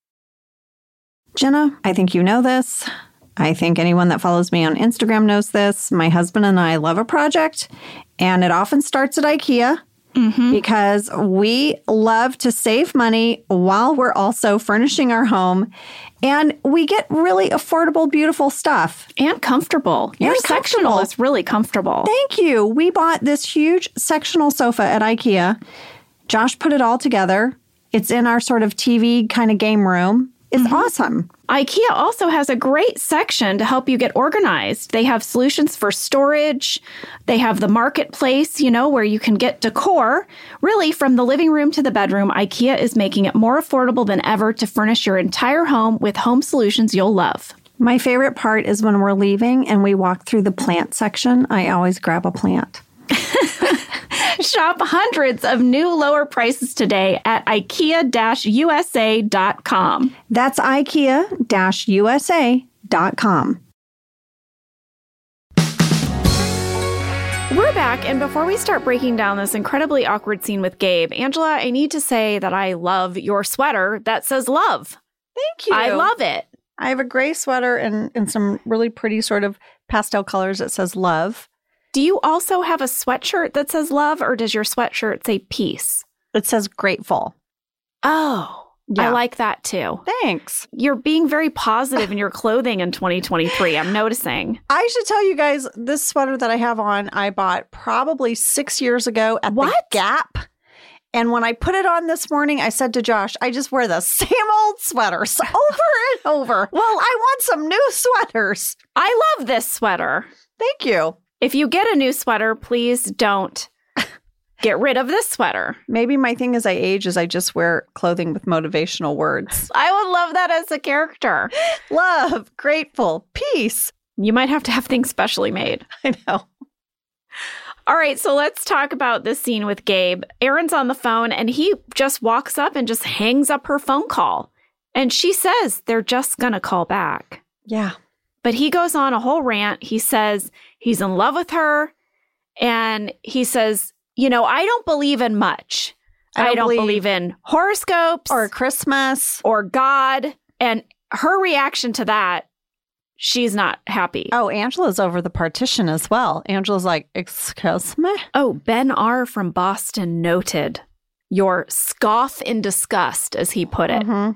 [SPEAKER 2] Jenna, I think you know this. I think anyone that follows me on Instagram knows this. My husband and I love a project, and it often starts at IKEA mm-hmm. because we love to save money while we're also furnishing our home. And we get really affordable, beautiful stuff.
[SPEAKER 1] And comfortable. Your
[SPEAKER 2] and
[SPEAKER 1] sectional
[SPEAKER 2] comfortable.
[SPEAKER 1] is really comfortable.
[SPEAKER 2] Thank you. We bought this huge sectional sofa at IKEA. Josh put it all together. It's in our sort of T V kind of game room. It's mm-hmm. awesome.
[SPEAKER 1] IKEA also has a great section to help you get organized. They have solutions for storage. They have the marketplace, you know, where you can get decor. Really, from the living room to the bedroom, IKEA is making it more affordable than ever to furnish your entire home with home solutions you'll love.
[SPEAKER 2] My favorite part is when we're leaving and we walk through the plant section. I always grab a plant.
[SPEAKER 1] Shop hundreds of new lower prices today at ikea dash u s a dot com.
[SPEAKER 2] That's ikea dash u s a dot com.
[SPEAKER 1] We're back, and before we start breaking down this incredibly awkward scene with Gabe, Angela, I need to say that I love your sweater that says love.
[SPEAKER 2] Thank you.
[SPEAKER 1] I love it.
[SPEAKER 2] I have a gray sweater and, and some really pretty sort of pastel colors that says love.
[SPEAKER 1] Do you also have a sweatshirt that says love, or does your sweatshirt say peace?
[SPEAKER 2] It says grateful.
[SPEAKER 1] Oh, yeah. I like that too.
[SPEAKER 2] Thanks.
[SPEAKER 1] You're being very positive in your clothing in twenty twenty-three, I'm noticing.
[SPEAKER 2] I should tell you guys, this sweater that I have on, I bought probably six years ago at
[SPEAKER 1] what?
[SPEAKER 2] the Gap. And when I put it on this morning, I said to Josh, I just wear the same old sweaters over and over. Well, I want some new sweaters.
[SPEAKER 1] I love this sweater.
[SPEAKER 2] Thank you.
[SPEAKER 1] If you get a new sweater, please don't get rid of this sweater.
[SPEAKER 2] Maybe my thing as I age is I just wear clothing with motivational words.
[SPEAKER 1] I would love that as a character.
[SPEAKER 2] Love, grateful, peace.
[SPEAKER 1] You might have to have things specially made.
[SPEAKER 2] I know.
[SPEAKER 1] All right, so let's talk about this scene with Gabe. Erin's on the phone, and he just walks up and just hangs up her phone call. And she says they're just going to call back.
[SPEAKER 2] Yeah.
[SPEAKER 1] But he goes on a whole rant. He says he's in love with her. And he says, you know, I don't believe in much,
[SPEAKER 2] I don't,
[SPEAKER 1] I don't
[SPEAKER 2] believe,
[SPEAKER 1] believe in horoscopes
[SPEAKER 2] or Christmas.
[SPEAKER 1] or God. And her reaction to that, she's not happy.
[SPEAKER 2] Oh, Angela's over the partition as well. Angela's like, excuse me?
[SPEAKER 1] Oh, Ben R. from Boston noted your scoff in disgust, as he put it.
[SPEAKER 2] Mm-hmm.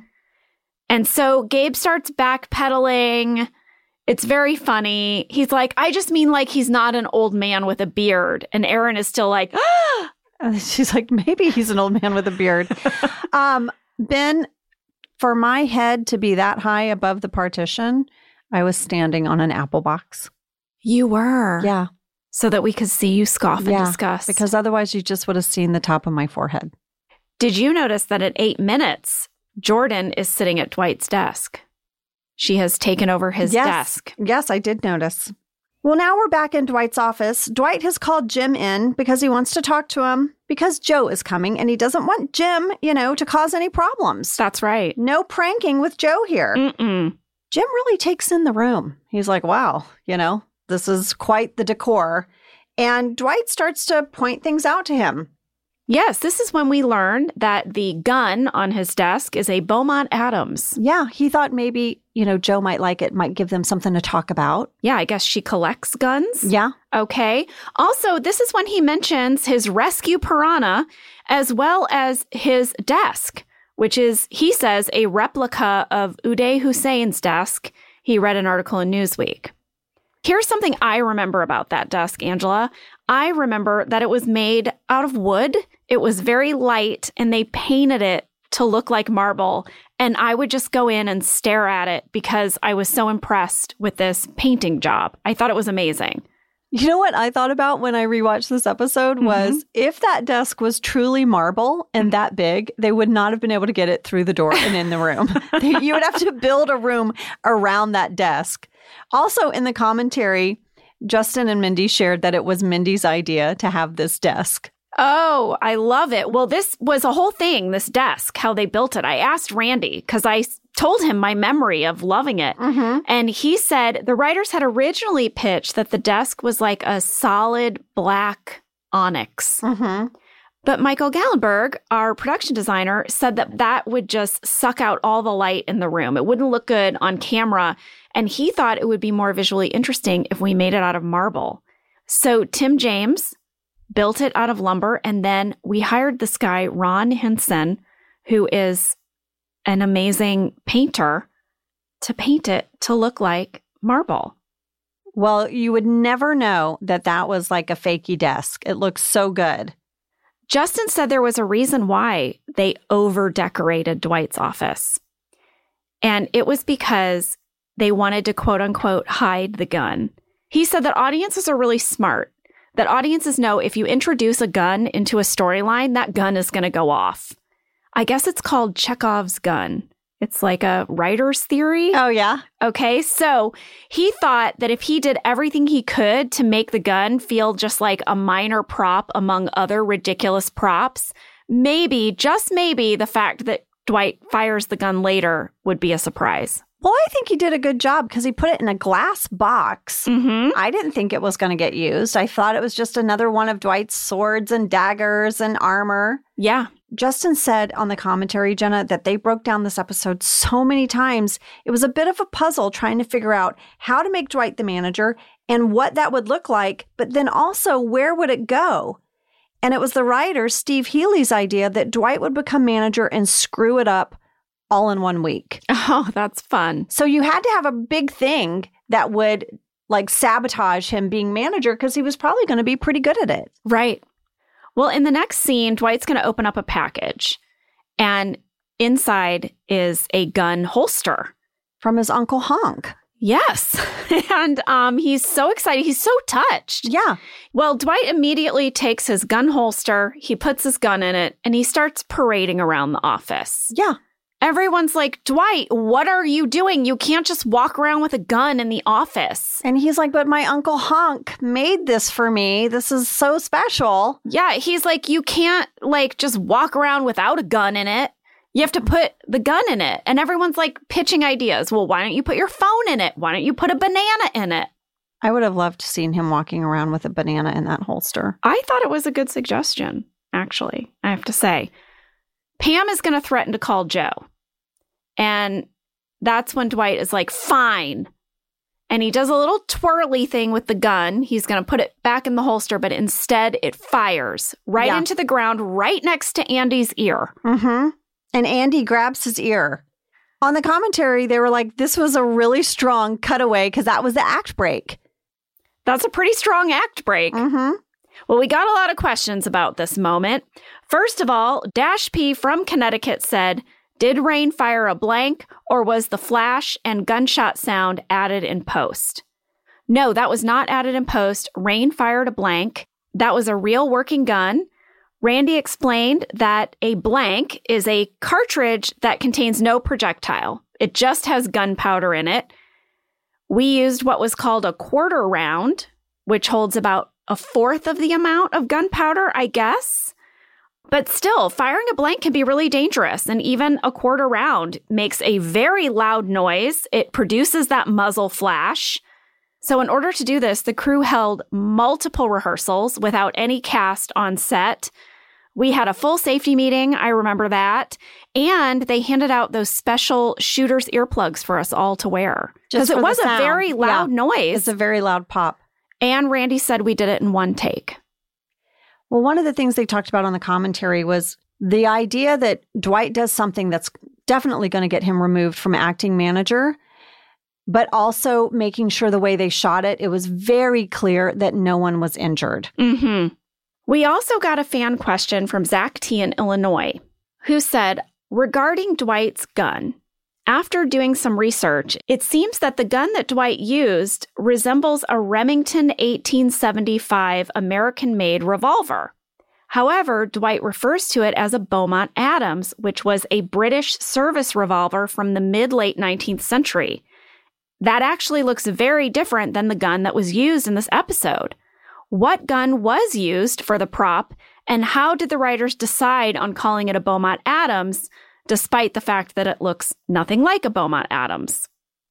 [SPEAKER 1] And so Gabe starts backpedaling. It's very funny. He's like, I just mean like he's not an old man with a beard. And Erin is still like, ah!
[SPEAKER 2] Uh, she's like, maybe he's an old man with a beard. um, Ben, for my head to be that high above the partition, I was standing on an apple box.
[SPEAKER 1] You were.
[SPEAKER 2] Yeah.
[SPEAKER 1] So that we could see you scoff in
[SPEAKER 2] Yeah,
[SPEAKER 1] disgust.
[SPEAKER 2] because otherwise you just would have seen the top of my forehead.
[SPEAKER 1] Did you notice that at eight minutes, Jordan is sitting at Dwight's desk? She has taken over his
[SPEAKER 2] yes.
[SPEAKER 1] desk.
[SPEAKER 2] Yes, I did notice. Well, now we're back in Dwight's office. Dwight has called Jim in because he wants to talk to him because Joe is coming and he doesn't want Jim, you know, to cause any problems.
[SPEAKER 1] That's right.
[SPEAKER 2] No pranking with Joe here.
[SPEAKER 1] Mm-mm.
[SPEAKER 2] Jim really takes in the room. He's like, wow, you know, this is quite the decor. And Dwight starts to point things out to him.
[SPEAKER 1] Yes, this is when we learn that the gun on his desk is a Beaumont Adams.
[SPEAKER 2] Yeah, he thought maybe, you know, Joe might like it, might give them something to talk about.
[SPEAKER 1] Yeah, I guess she collects guns.
[SPEAKER 2] Yeah.
[SPEAKER 1] Okay. Also, this is when he mentions his rescue piranha as well as his desk, which is, he says, a replica of Uday Hussein's desk. He read an article in Newsweek. Here's something I remember about that desk, Angela. I remember that it was made out of wood. It was very light, and they painted it to look like marble. And I would just go in and stare at it because I was so impressed with this painting job. I thought it was amazing.
[SPEAKER 2] You know what I thought about when I rewatched this episode was mm-hmm. if that desk was truly marble and that big, they would not have been able to get it through the door and in the room. You would have to build a room around that desk. Also, in the commentary, Justin and Mindy shared that it was Mindy's idea to have this desk.
[SPEAKER 1] Oh, I love it. Well, this was a whole thing, this desk, how they built it. I asked Randy because I told him my memory of loving it.
[SPEAKER 2] Mm-hmm.
[SPEAKER 1] And he said the writers had originally pitched that the desk was like a solid black onyx.
[SPEAKER 2] Mm-hmm.
[SPEAKER 1] But Michael Gallenberg, our production designer, said that that would just suck out all the light in the room. It wouldn't look good on camera. And he thought it would be more visually interesting if we made it out of marble. So Tim James built it out of lumber. And then we hired this guy, Ron Hinson, who is an amazing painter, to paint it to look like marble.
[SPEAKER 2] Well, you would never know that that was like a fakey desk. It looks so good.
[SPEAKER 1] Justin said there was a reason why they over-decorated Dwight's office. And it was because they wanted to, quote unquote, hide the gun. He said that audiences are really smart, that audiences know if you introduce a gun into a storyline, that gun is going to go off. I guess it's called Chekhov's gun. It's like a writer's theory.
[SPEAKER 2] Oh, yeah.
[SPEAKER 1] Okay, so he thought that if he did everything he could to make the gun feel just like a minor prop among other ridiculous props, maybe, just maybe, the fact that Dwight fires the gun later would be a surprise.
[SPEAKER 2] Well, I think he did a good job because he put it in a glass box.
[SPEAKER 1] Mm-hmm.
[SPEAKER 2] I didn't think it was going to get used. I thought it was just another one of Dwight's swords and daggers and armor.
[SPEAKER 1] Yeah.
[SPEAKER 2] Justin said on the commentary, Jenna, that they broke down this episode so many times. It was a bit of a puzzle trying to figure out how to make Dwight the manager and what that would look like, but then also where would it go? And it was the writer, Steve Healy's idea that Dwight would become manager and screw it up all in one week.
[SPEAKER 1] Oh, that's fun.
[SPEAKER 2] So you had to have a big thing that would like sabotage him being manager because he was probably going to be pretty good at it.
[SPEAKER 1] Right. Well, in the next scene, Dwight's going to open up a package, and inside is a gun holster.
[SPEAKER 2] From his Uncle Honk.
[SPEAKER 1] Yes. And um, he's so excited. He's so touched.
[SPEAKER 2] Yeah.
[SPEAKER 1] Well, Dwight immediately takes his gun holster, he puts his gun in it, and he starts parading around the office.
[SPEAKER 2] Yeah.
[SPEAKER 1] Everyone's like, Dwight, what are you doing? You can't just walk around with a gun in the office.
[SPEAKER 2] And he's like, but my Uncle Honk made this for me. This is so special.
[SPEAKER 1] Yeah, he's like, you can't like just walk around without a gun in it. You have to put the gun in it. And everyone's like pitching ideas. Well, why don't you put your phone in it? Why don't you put a banana in it?
[SPEAKER 2] I would have loved to seen him walking around with a banana in that holster.
[SPEAKER 1] I thought it was a good suggestion. actually, I have to say. Pam is going to threaten to call Joe. And that's when Dwight is like, fine. And he does a little twirly thing with the gun. He's going to put it back in the holster, but instead it fires right
[SPEAKER 2] Yeah.
[SPEAKER 1] into the ground, right next to Andy's ear.
[SPEAKER 2] Mm-hmm. And Andy grabs his ear. On the commentary, they were like, this was a really strong cutaway because that was the act break.
[SPEAKER 1] That's a pretty strong act break.
[SPEAKER 2] Mm-hmm.
[SPEAKER 1] Well, we got a lot of questions about this moment. First of all, Dash P from Connecticut said, did Rain fire a blank, or was the flash and gunshot sound added in post? No, that was not added in post. Rain fired a blank. That was a real working gun. Randy explained that a blank is a cartridge that contains no projectile. It just has gunpowder in it. We used what was called a quarter round, which holds about a fourth of the amount of gunpowder, I guess. But still, firing a blank can be really dangerous, and even a quarter round makes a very loud noise. It produces that muzzle flash. So in order to do this, the crew held multiple rehearsals without any cast on set. We had a full safety meeting, I remember that, and they handed out those special shooter's earplugs for us all to wear. Because it was a very loud
[SPEAKER 2] yeah.
[SPEAKER 1] noise.
[SPEAKER 2] It's a very loud pop.
[SPEAKER 1] And Randy said we did it in one take.
[SPEAKER 2] Well, one of the things they talked about on the commentary was the idea that Dwight does something that's definitely going to get him removed from acting manager, but also making sure the way they shot it, it was very clear that no one was injured.
[SPEAKER 1] Mm-hmm. We also got a fan question from Zach T. in Illinois, who said, regarding Dwight's gun, after doing some research, it seems that the gun that Dwight used resembles a Remington eighteen seventy-five American-made revolver. However, Dwight refers to it as a Beaumont Adams, which was a British service revolver from the mid-late nineteenth century. That actually looks very different than the gun that was used in this episode. What gun was used for the prop, and how did the writers decide on calling it a Beaumont Adams, despite the fact that it looks nothing like a Beaumont Adams?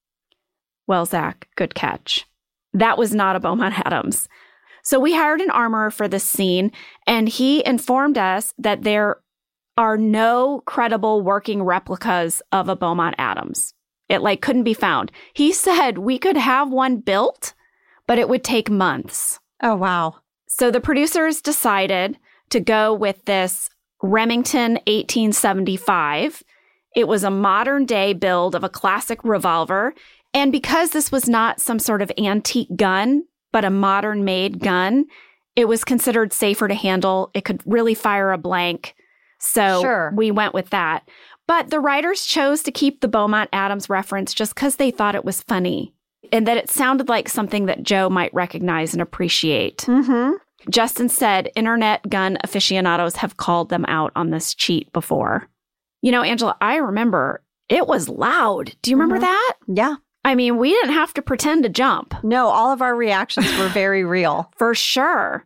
[SPEAKER 1] Well, Zach, good catch. That was not a Beaumont Adams. So we hired an armorer for this scene, and he informed us that there are no credible working replicas of a Beaumont Adams. It like couldn't be found. He said we could have one built, but it would take months.
[SPEAKER 2] Oh, wow.
[SPEAKER 1] So the producers decided to go with this Remington eighteen seventy-five. It was a modern day build of a classic revolver. And because this was not some sort of antique gun, but a modern made gun, it was considered safer to handle. It could really fire a blank. So
[SPEAKER 2] Sure.
[SPEAKER 1] we went with that. But the writers chose to keep the Beaumont Adams reference just because they thought it was funny and that it sounded like something that Joe might recognize and appreciate.
[SPEAKER 2] Mm-hmm.
[SPEAKER 1] Justin said internet gun aficionados have called them out on this cheat before. You know, Angela, I remember it was loud. Do you remember
[SPEAKER 2] Mhm.
[SPEAKER 1] that?
[SPEAKER 2] Yeah.
[SPEAKER 1] I mean, we didn't have to pretend to jump.
[SPEAKER 2] No, all of our reactions were very real.
[SPEAKER 1] For sure.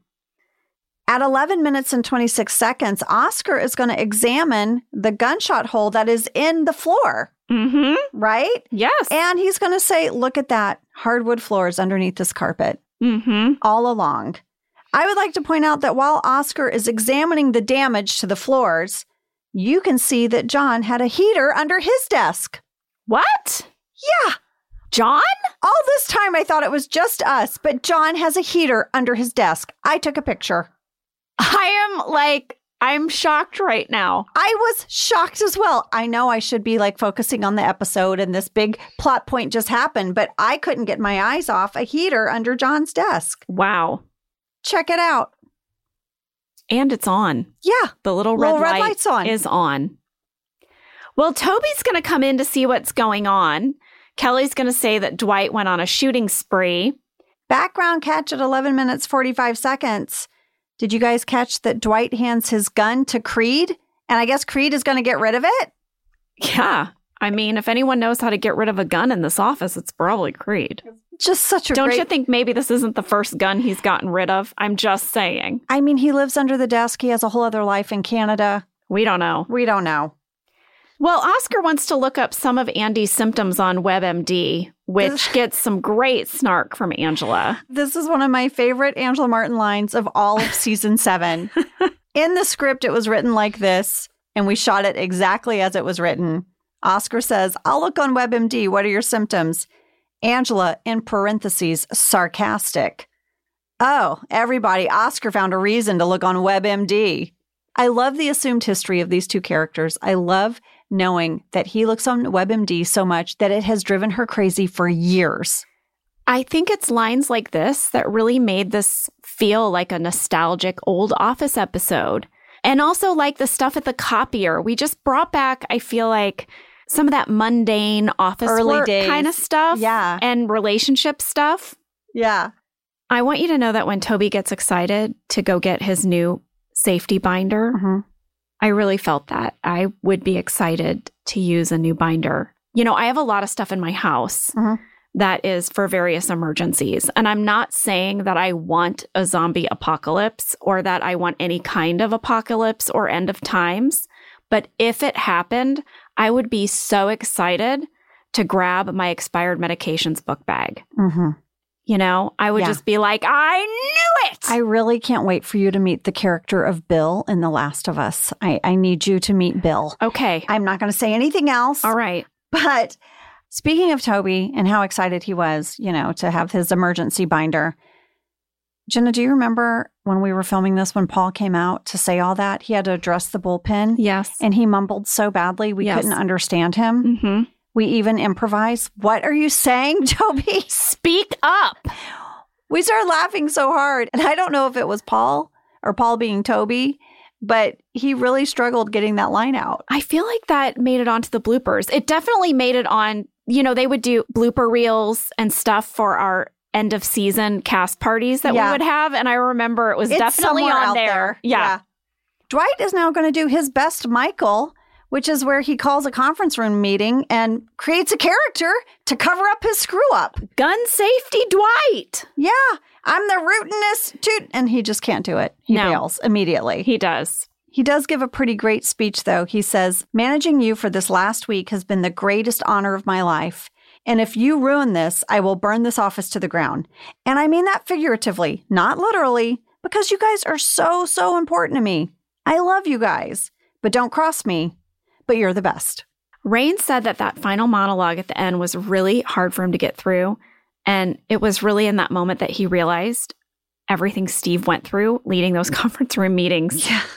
[SPEAKER 2] At eleven minutes and twenty-six seconds, Oscar is going to examine the gunshot hole that is in the floor,
[SPEAKER 1] Mm-hmm.
[SPEAKER 2] right?
[SPEAKER 1] Yes.
[SPEAKER 2] And he's going to say, look at that, hardwood floors underneath this carpet
[SPEAKER 1] Mm-hmm.
[SPEAKER 2] all along. I would like to point out that while Oscar is examining the damage to the floors, you can see that John had a heater under his desk.
[SPEAKER 1] What?
[SPEAKER 2] Yeah.
[SPEAKER 1] John?
[SPEAKER 2] All this time I thought it was just us, but John has a heater under his desk. I took a picture.
[SPEAKER 1] I am like, I'm shocked right now.
[SPEAKER 2] I was shocked as well. I know I should be like focusing on the episode and this big plot point just happened, but I couldn't get my eyes off a heater under John's desk.
[SPEAKER 1] Wow.
[SPEAKER 2] Check it out.
[SPEAKER 1] And it's on.
[SPEAKER 2] Yeah.
[SPEAKER 1] The little red,
[SPEAKER 2] Little red
[SPEAKER 1] light
[SPEAKER 2] light's on.
[SPEAKER 1] is on. Well, Toby's going to come in to see what's going on. Kelly's going to say that Dwight went on a shooting spree.
[SPEAKER 2] Background catch at eleven minutes, forty-five seconds. Did you guys catch that Dwight hands his gun to Creed? And I guess Creed is going to get rid of it?
[SPEAKER 1] Yeah. I mean, if anyone knows how to get rid of a gun in this office, it's probably Creed.
[SPEAKER 2] Just such a
[SPEAKER 1] Don't
[SPEAKER 2] great...
[SPEAKER 1] you think maybe this isn't the first gun he's gotten rid of? I'm just saying.
[SPEAKER 2] I mean, he lives under the desk. He has a whole other life in Canada.
[SPEAKER 1] We don't know.
[SPEAKER 2] We don't know.
[SPEAKER 1] Well, Oscar wants to look up some of Andy's symptoms on WebMD, which gets some great snark from Angela.
[SPEAKER 2] This is one of my favorite Angela Martin lines of all of season seven. In the script, it was written like this, and we shot it exactly as it was written. Oscar says, I'll look on WebMD. What are your symptoms? Angela, in parentheses, sarcastic. Oh, everybody, Oscar found a reason to look on WebMD. I love the assumed history of these two characters. I love knowing that he looks on WebMD so much that it has driven her crazy for years.
[SPEAKER 1] I think it's lines like this that really made this feel like a nostalgic old Office episode. And also like the stuff at the copier. We just brought back, I feel like, some of that mundane office
[SPEAKER 2] Early
[SPEAKER 1] work
[SPEAKER 2] days.
[SPEAKER 1] kind of stuff.
[SPEAKER 2] Yeah.
[SPEAKER 1] And relationship stuff.
[SPEAKER 2] Yeah.
[SPEAKER 1] I want you to know that when Toby gets excited to go get his new safety binder,
[SPEAKER 2] Mm-hmm.
[SPEAKER 1] I really felt that. I would be excited to use a new binder. You know, I have a lot of stuff in my house
[SPEAKER 2] Mhm.
[SPEAKER 1] that is for various emergencies. And I'm not saying that I want a zombie apocalypse or that I want any kind of apocalypse or end of times. But if it happened, I would be so excited to grab my expired medications book bag.
[SPEAKER 2] Mm-hmm.
[SPEAKER 1] You know, I would
[SPEAKER 2] Yeah.
[SPEAKER 1] just be like, I knew it.
[SPEAKER 2] I really can't wait for you to meet the character of Bill in The Last of Us. I, I need you to meet Bill.
[SPEAKER 1] okay.
[SPEAKER 2] I'm not going to say anything else.
[SPEAKER 1] All right.
[SPEAKER 2] But speaking of Toby and how excited he was, you know, to have his emergency binder, Jenna, do you remember when we were filming this, when Paul came out to say all that? He had to address the bullpen.
[SPEAKER 1] Yes.
[SPEAKER 2] And he mumbled so badly we
[SPEAKER 1] Yes.
[SPEAKER 2] couldn't understand him.
[SPEAKER 1] Mm-hmm.
[SPEAKER 2] We even improvised. What are you saying, Toby?
[SPEAKER 1] Speak up.
[SPEAKER 2] We started laughing so hard. And I don't know if it was Paul or Paul being Toby, but he really struggled getting that line out.
[SPEAKER 1] I feel like that made it onto the bloopers. It definitely made it on, you know, they would do blooper reels and stuff for our end of season cast parties that
[SPEAKER 2] Yeah.
[SPEAKER 1] we would have. And I remember it was
[SPEAKER 2] It's
[SPEAKER 1] definitely
[SPEAKER 2] somewhere
[SPEAKER 1] on
[SPEAKER 2] out
[SPEAKER 1] there. Yeah.
[SPEAKER 2] Dwight is now going to do his best Michael, which is where he calls a conference room meeting and creates a character to cover up his screw up.
[SPEAKER 1] Gun safety Dwight.
[SPEAKER 2] Yeah, I'm the rootinest toot. And he just can't do it. He
[SPEAKER 1] No.
[SPEAKER 2] bails immediately. He,
[SPEAKER 1] He does.
[SPEAKER 2] he does give a pretty great speech, though. He says, managing you for this last week has been the greatest honor of my life. And if you ruin this, I will burn this office to the ground. And I mean that figuratively, not literally, because you guys are so, so important to me. I love you guys, but don't cross me. But you're the best.
[SPEAKER 1] Rain said that that final monologue at the end was really hard for him to get through. And it was really in that moment that he realized everything Steve went through leading those conference room meetings.
[SPEAKER 2] Yeah.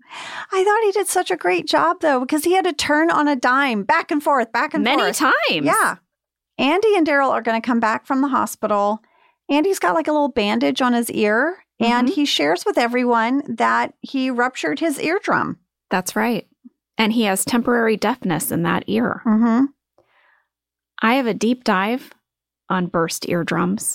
[SPEAKER 2] I thought he did such a great job, though, because he had to turn on a dime back and forth, back and
[SPEAKER 1] Many
[SPEAKER 2] forth.
[SPEAKER 1] times.
[SPEAKER 2] Yeah. Andy and Daryl are going to come back from the hospital. Andy's got like a little bandage on his ear, and
[SPEAKER 1] Mhm.
[SPEAKER 2] he shares with everyone that he ruptured his eardrum.
[SPEAKER 1] That's right. And he has temporary deafness in that ear.
[SPEAKER 2] Mm-hmm.
[SPEAKER 1] I have a deep dive on burst eardrums.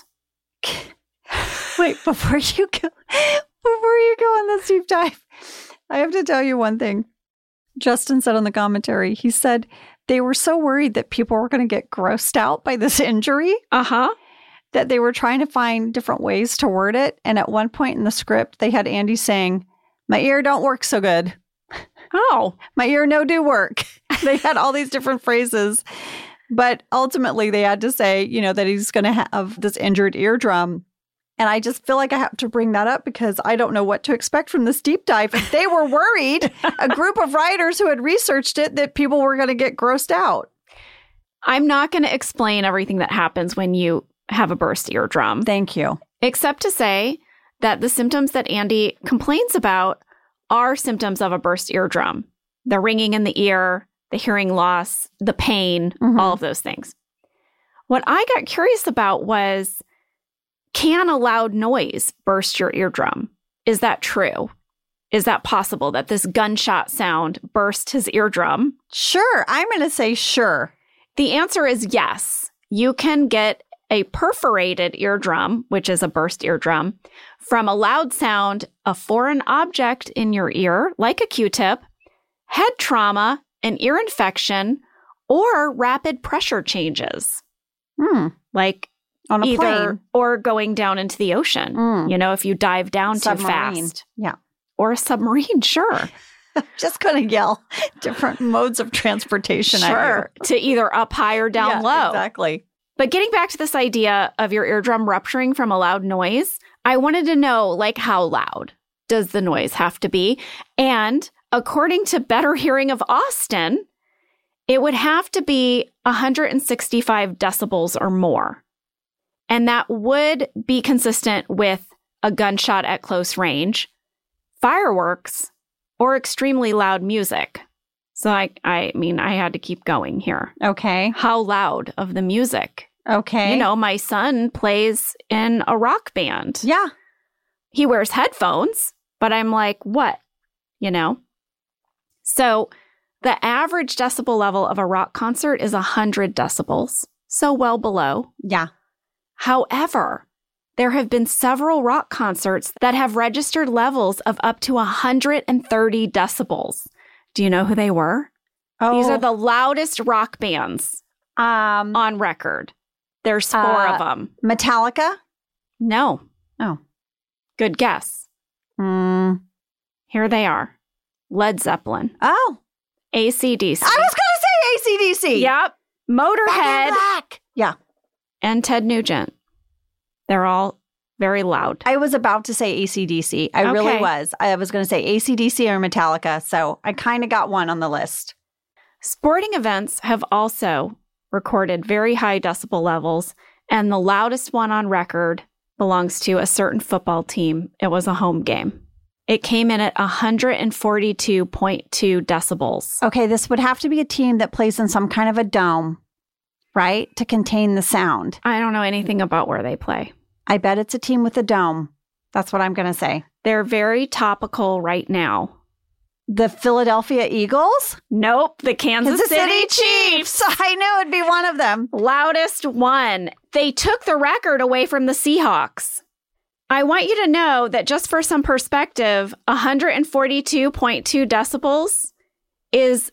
[SPEAKER 2] Wait, before you go, before you go on this deep dive, I have to tell you one thing. Justin said on the commentary, he said they were so worried that people were going to get grossed out by this injury
[SPEAKER 1] Uh-huh.
[SPEAKER 2] that they were trying to find different ways to word it. And at one point in the script, they had Andy saying, my ear don't work so good.
[SPEAKER 1] Oh.
[SPEAKER 2] My ear no do work. They had all these different phrases. But ultimately, they had to say, you know, that he's going to have this injured eardrum. And I just feel like I have to bring that up because I don't know what to expect from this deep dive. They were worried, a group of writers who had researched it, that people were going to get grossed out.
[SPEAKER 1] I'm not going to explain everything that happens when you have a burst eardrum,
[SPEAKER 2] Thank you.
[SPEAKER 1] except to say that the symptoms that Andy complains about are symptoms of a burst eardrum. The ringing in the ear, the hearing loss, the pain,
[SPEAKER 2] Mhm.
[SPEAKER 1] all of those things. What I got curious about was, can a loud noise burst your eardrum? Is that true? Is that possible that this gunshot sound burst his eardrum?
[SPEAKER 2] Sure. I'm going to say sure.
[SPEAKER 1] The answer is yes. You can get a perforated eardrum, which is a burst eardrum, from a loud sound, a foreign object in your ear, like a Q-tip, head trauma, an ear infection, or rapid pressure changes,
[SPEAKER 2] Hmm.
[SPEAKER 1] like
[SPEAKER 2] On a
[SPEAKER 1] either
[SPEAKER 2] plane.
[SPEAKER 1] or going down into the ocean.
[SPEAKER 2] Mm.
[SPEAKER 1] You know, if you dive down
[SPEAKER 2] Submarine.
[SPEAKER 1] too fast.
[SPEAKER 2] Yeah.
[SPEAKER 1] Or a submarine, sure.
[SPEAKER 2] Just going to yell different modes of transportation at
[SPEAKER 1] Sure. To either up high or
[SPEAKER 2] you.
[SPEAKER 1] down
[SPEAKER 2] Yeah,
[SPEAKER 1] low.
[SPEAKER 2] Exactly.
[SPEAKER 1] But getting back to this idea of your eardrum rupturing from a loud noise, I wanted to know, like, how loud? does the noise have to be? And according to Better Hearing of Austin, it would have to be one hundred sixty-five decibels or more. And that would be consistent with a gunshot at close range, fireworks, or extremely loud music. So I, I mean, I had to keep going here.
[SPEAKER 2] Okay.
[SPEAKER 1] How loud of the music?
[SPEAKER 2] Okay.
[SPEAKER 1] You know, my son plays in a rock band.
[SPEAKER 2] Yeah.
[SPEAKER 1] He wears headphones, but I'm like, what? You know? So the average decibel level of a rock concert is one hundred decibels, so well below.
[SPEAKER 2] Yeah.
[SPEAKER 1] However, there have been several rock concerts that have registered levels of up to one hundred thirty decibels. Do you know who they were?
[SPEAKER 2] Oh.
[SPEAKER 1] These are the loudest rock bands
[SPEAKER 2] um,
[SPEAKER 1] on record. There's four
[SPEAKER 2] uh,
[SPEAKER 1] of them.
[SPEAKER 2] Metallica?
[SPEAKER 1] No.
[SPEAKER 2] Oh.
[SPEAKER 1] Good guess.
[SPEAKER 2] Mm.
[SPEAKER 1] Here they are. Led Zeppelin.
[SPEAKER 2] Oh.
[SPEAKER 1] A C D C.
[SPEAKER 2] I was going to say A C D C.
[SPEAKER 1] Yep. Motorhead.
[SPEAKER 2] Back in black. Yeah.
[SPEAKER 1] And Ted Nugent. They're all very loud.
[SPEAKER 2] I was about to say A C D C. I really
[SPEAKER 1] Okay.
[SPEAKER 2] was. I was going to say A C D C or Metallica. So I kind of got one on the list.
[SPEAKER 1] Sporting events have also recorded very high decibel levels, and the loudest one on record belongs to a certain football team. It was a home game. It came in at one hundred forty-two point two decibels.
[SPEAKER 2] Okay, this would have to be a team that plays in some kind of a dome, right? To contain the sound.
[SPEAKER 1] I don't know anything about where they play.
[SPEAKER 2] I bet it's a team with a dome. That's what I'm going to say.
[SPEAKER 1] They're very topical right now.
[SPEAKER 2] The Philadelphia Eagles?
[SPEAKER 1] Nope, the Kansas,
[SPEAKER 2] Kansas
[SPEAKER 1] City,
[SPEAKER 2] City
[SPEAKER 1] Chiefs.
[SPEAKER 2] I knew it'd be one of them.
[SPEAKER 1] Loudest one. They took the record away from the Seahawks. I want you to know that just for some perspective, one hundred forty-two point two decibels is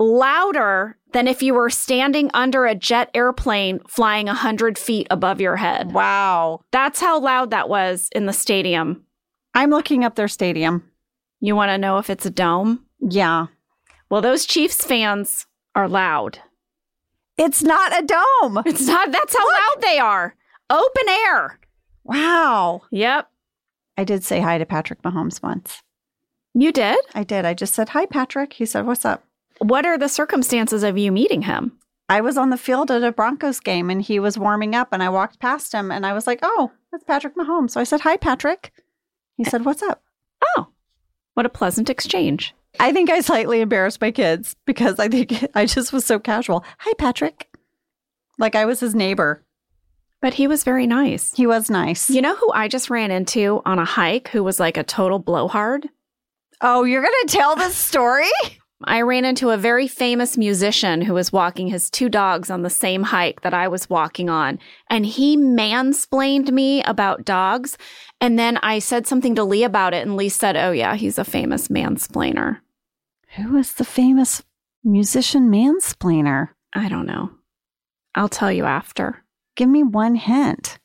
[SPEAKER 1] louder than if you were standing under a jet airplane flying one hundred feet above your head.
[SPEAKER 2] Wow.
[SPEAKER 1] That's how loud that was in the stadium.
[SPEAKER 2] I'm looking up their stadium.
[SPEAKER 1] You want to know if it's a dome?
[SPEAKER 2] Yeah.
[SPEAKER 1] Well, those Chiefs fans are loud.
[SPEAKER 2] It's not a dome.
[SPEAKER 1] It's not, that's how loud they are. Open air.
[SPEAKER 2] Wow.
[SPEAKER 1] Yep.
[SPEAKER 2] I did say hi to Patrick Mahomes once.
[SPEAKER 1] You did?
[SPEAKER 2] I did. I just said, hi, Patrick. He said, what's up?
[SPEAKER 1] What are the circumstances of you meeting him?
[SPEAKER 2] I was on the field at a Broncos game and he was warming up and I walked past him and I was like, oh, that's Patrick Mahomes. So I said, hi, Patrick. He said, what's up?
[SPEAKER 1] Oh, what a pleasant exchange.
[SPEAKER 2] I think I slightly embarrassed my kids because I think I just was so casual. Hi, Patrick. Like I was his neighbor.
[SPEAKER 1] But he was very nice.
[SPEAKER 2] He was nice.
[SPEAKER 1] You know who I just ran into on a hike who was like a total blowhard?
[SPEAKER 2] Oh, you're going to tell this story?
[SPEAKER 1] I ran into a very famous musician who was walking his two dogs on the same hike that I was walking on. And he mansplained me about dogs. And then I said something to Lee about it. And Lee said, oh, yeah, he's a famous mansplainer.
[SPEAKER 2] Who is the famous musician mansplainer?
[SPEAKER 1] I don't know. I'll tell you after.
[SPEAKER 2] Give me one hint.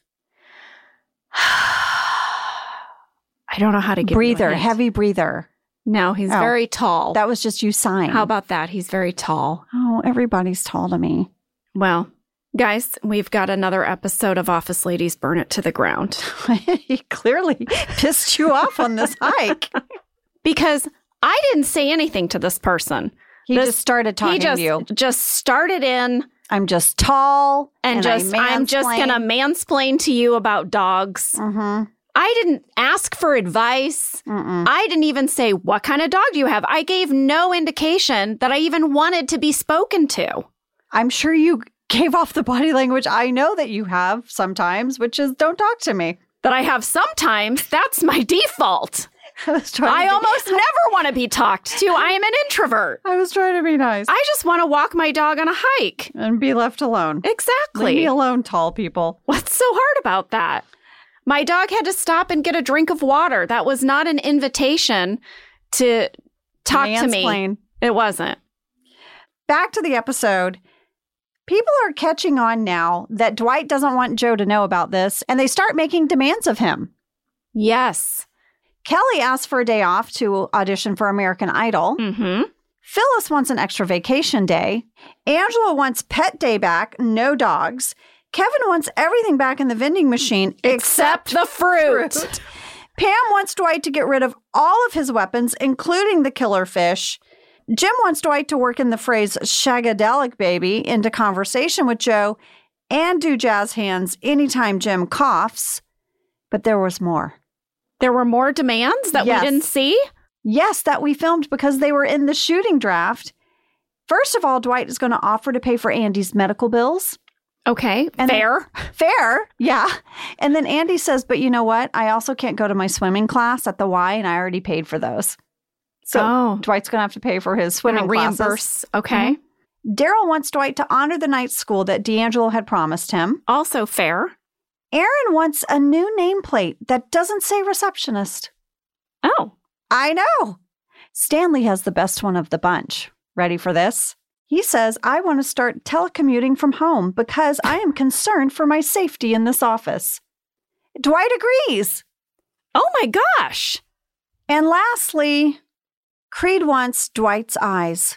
[SPEAKER 1] I don't know how to give
[SPEAKER 2] breather,
[SPEAKER 1] you a hint.
[SPEAKER 2] heavy breather.
[SPEAKER 1] No, he's
[SPEAKER 2] Oh,
[SPEAKER 1] very tall.
[SPEAKER 2] That was just you sighing.
[SPEAKER 1] How about that? He's very tall.
[SPEAKER 2] Oh, everybody's tall to me.
[SPEAKER 1] Well, guys, we've got another episode of Office Ladies Burn It to the Ground.
[SPEAKER 2] He clearly pissed you off on this hike.
[SPEAKER 1] Because I didn't say anything to this person.
[SPEAKER 2] He
[SPEAKER 1] This-
[SPEAKER 2] just started talking
[SPEAKER 1] he just,
[SPEAKER 2] to you.
[SPEAKER 1] just started in
[SPEAKER 2] I'm just tall
[SPEAKER 1] and,
[SPEAKER 2] and
[SPEAKER 1] just,
[SPEAKER 2] I
[SPEAKER 1] I'm just going to mansplain to you about dogs.
[SPEAKER 2] Mm-hmm.
[SPEAKER 1] I didn't ask for advice.
[SPEAKER 2] Mm-mm.
[SPEAKER 1] I didn't even say, what kind of dog do you have? I gave no indication that I even wanted to be spoken to.
[SPEAKER 2] I'm sure you gave off the body language I know that you have sometimes, which is don't talk to me.
[SPEAKER 1] That I have sometimes, that's my default.
[SPEAKER 2] I was trying
[SPEAKER 1] I
[SPEAKER 2] to be,
[SPEAKER 1] almost never want to be talked to. I am an introvert.
[SPEAKER 2] I was trying to be nice
[SPEAKER 1] I just want to walk my dog on a hike.
[SPEAKER 2] and be left alone.
[SPEAKER 1] Exactly.
[SPEAKER 2] Leave me alone, tall people.
[SPEAKER 1] What's so hard about that? My dog had to stop and get a drink of water. That was not an invitation to talk to me.
[SPEAKER 2] Mansplain.
[SPEAKER 1] It wasn't.
[SPEAKER 2] Back to the episode. People are catching on now that Dwight doesn't want Joe to know about this, and they start making demands of him.
[SPEAKER 1] Yes.
[SPEAKER 2] Kelly asks for a day off to audition for American Idol.
[SPEAKER 1] Mm-hmm.
[SPEAKER 2] Phyllis wants an extra vacation day. Angela wants pet day back, no dogs. Kevin wants everything back in the vending machine
[SPEAKER 1] Except the fruit.
[SPEAKER 2] Pam wants Dwight to get rid of all of his weapons, including the killer fish. Jim wants Dwight to work in the phrase shagadelic baby into conversation with Joe and do jazz hands anytime Jim coughs. But there was more.
[SPEAKER 1] There were more demands that
[SPEAKER 2] Yes.
[SPEAKER 1] we didn't see?
[SPEAKER 2] Yes, that we filmed because they were in the shooting draft. First of all, Dwight is going to offer to pay for Andy's medical bills.
[SPEAKER 1] Okay,
[SPEAKER 2] And
[SPEAKER 1] fair.
[SPEAKER 2] Fair, yeah. And then Andy says, but you know what? I also can't go to my swimming class at the Y, and I already paid for those. So
[SPEAKER 1] Oh.
[SPEAKER 2] Dwight's going to have to pay for his
[SPEAKER 1] Gonna
[SPEAKER 2] swimming classes.
[SPEAKER 1] reimburse. Okay.
[SPEAKER 2] Daryl wants Dwight to honor the night school that D'Angelo had promised him.
[SPEAKER 1] Also fair.
[SPEAKER 2] Aaron wants a new nameplate that doesn't say receptionist.
[SPEAKER 1] Oh.
[SPEAKER 2] I know. Stanley has the best one of the bunch. Ready for this? He says, I want to start telecommuting from home because I am concerned for my safety in this office. Dwight agrees.
[SPEAKER 1] Oh my gosh.
[SPEAKER 2] And lastly, Creed wants Dwight's eyes.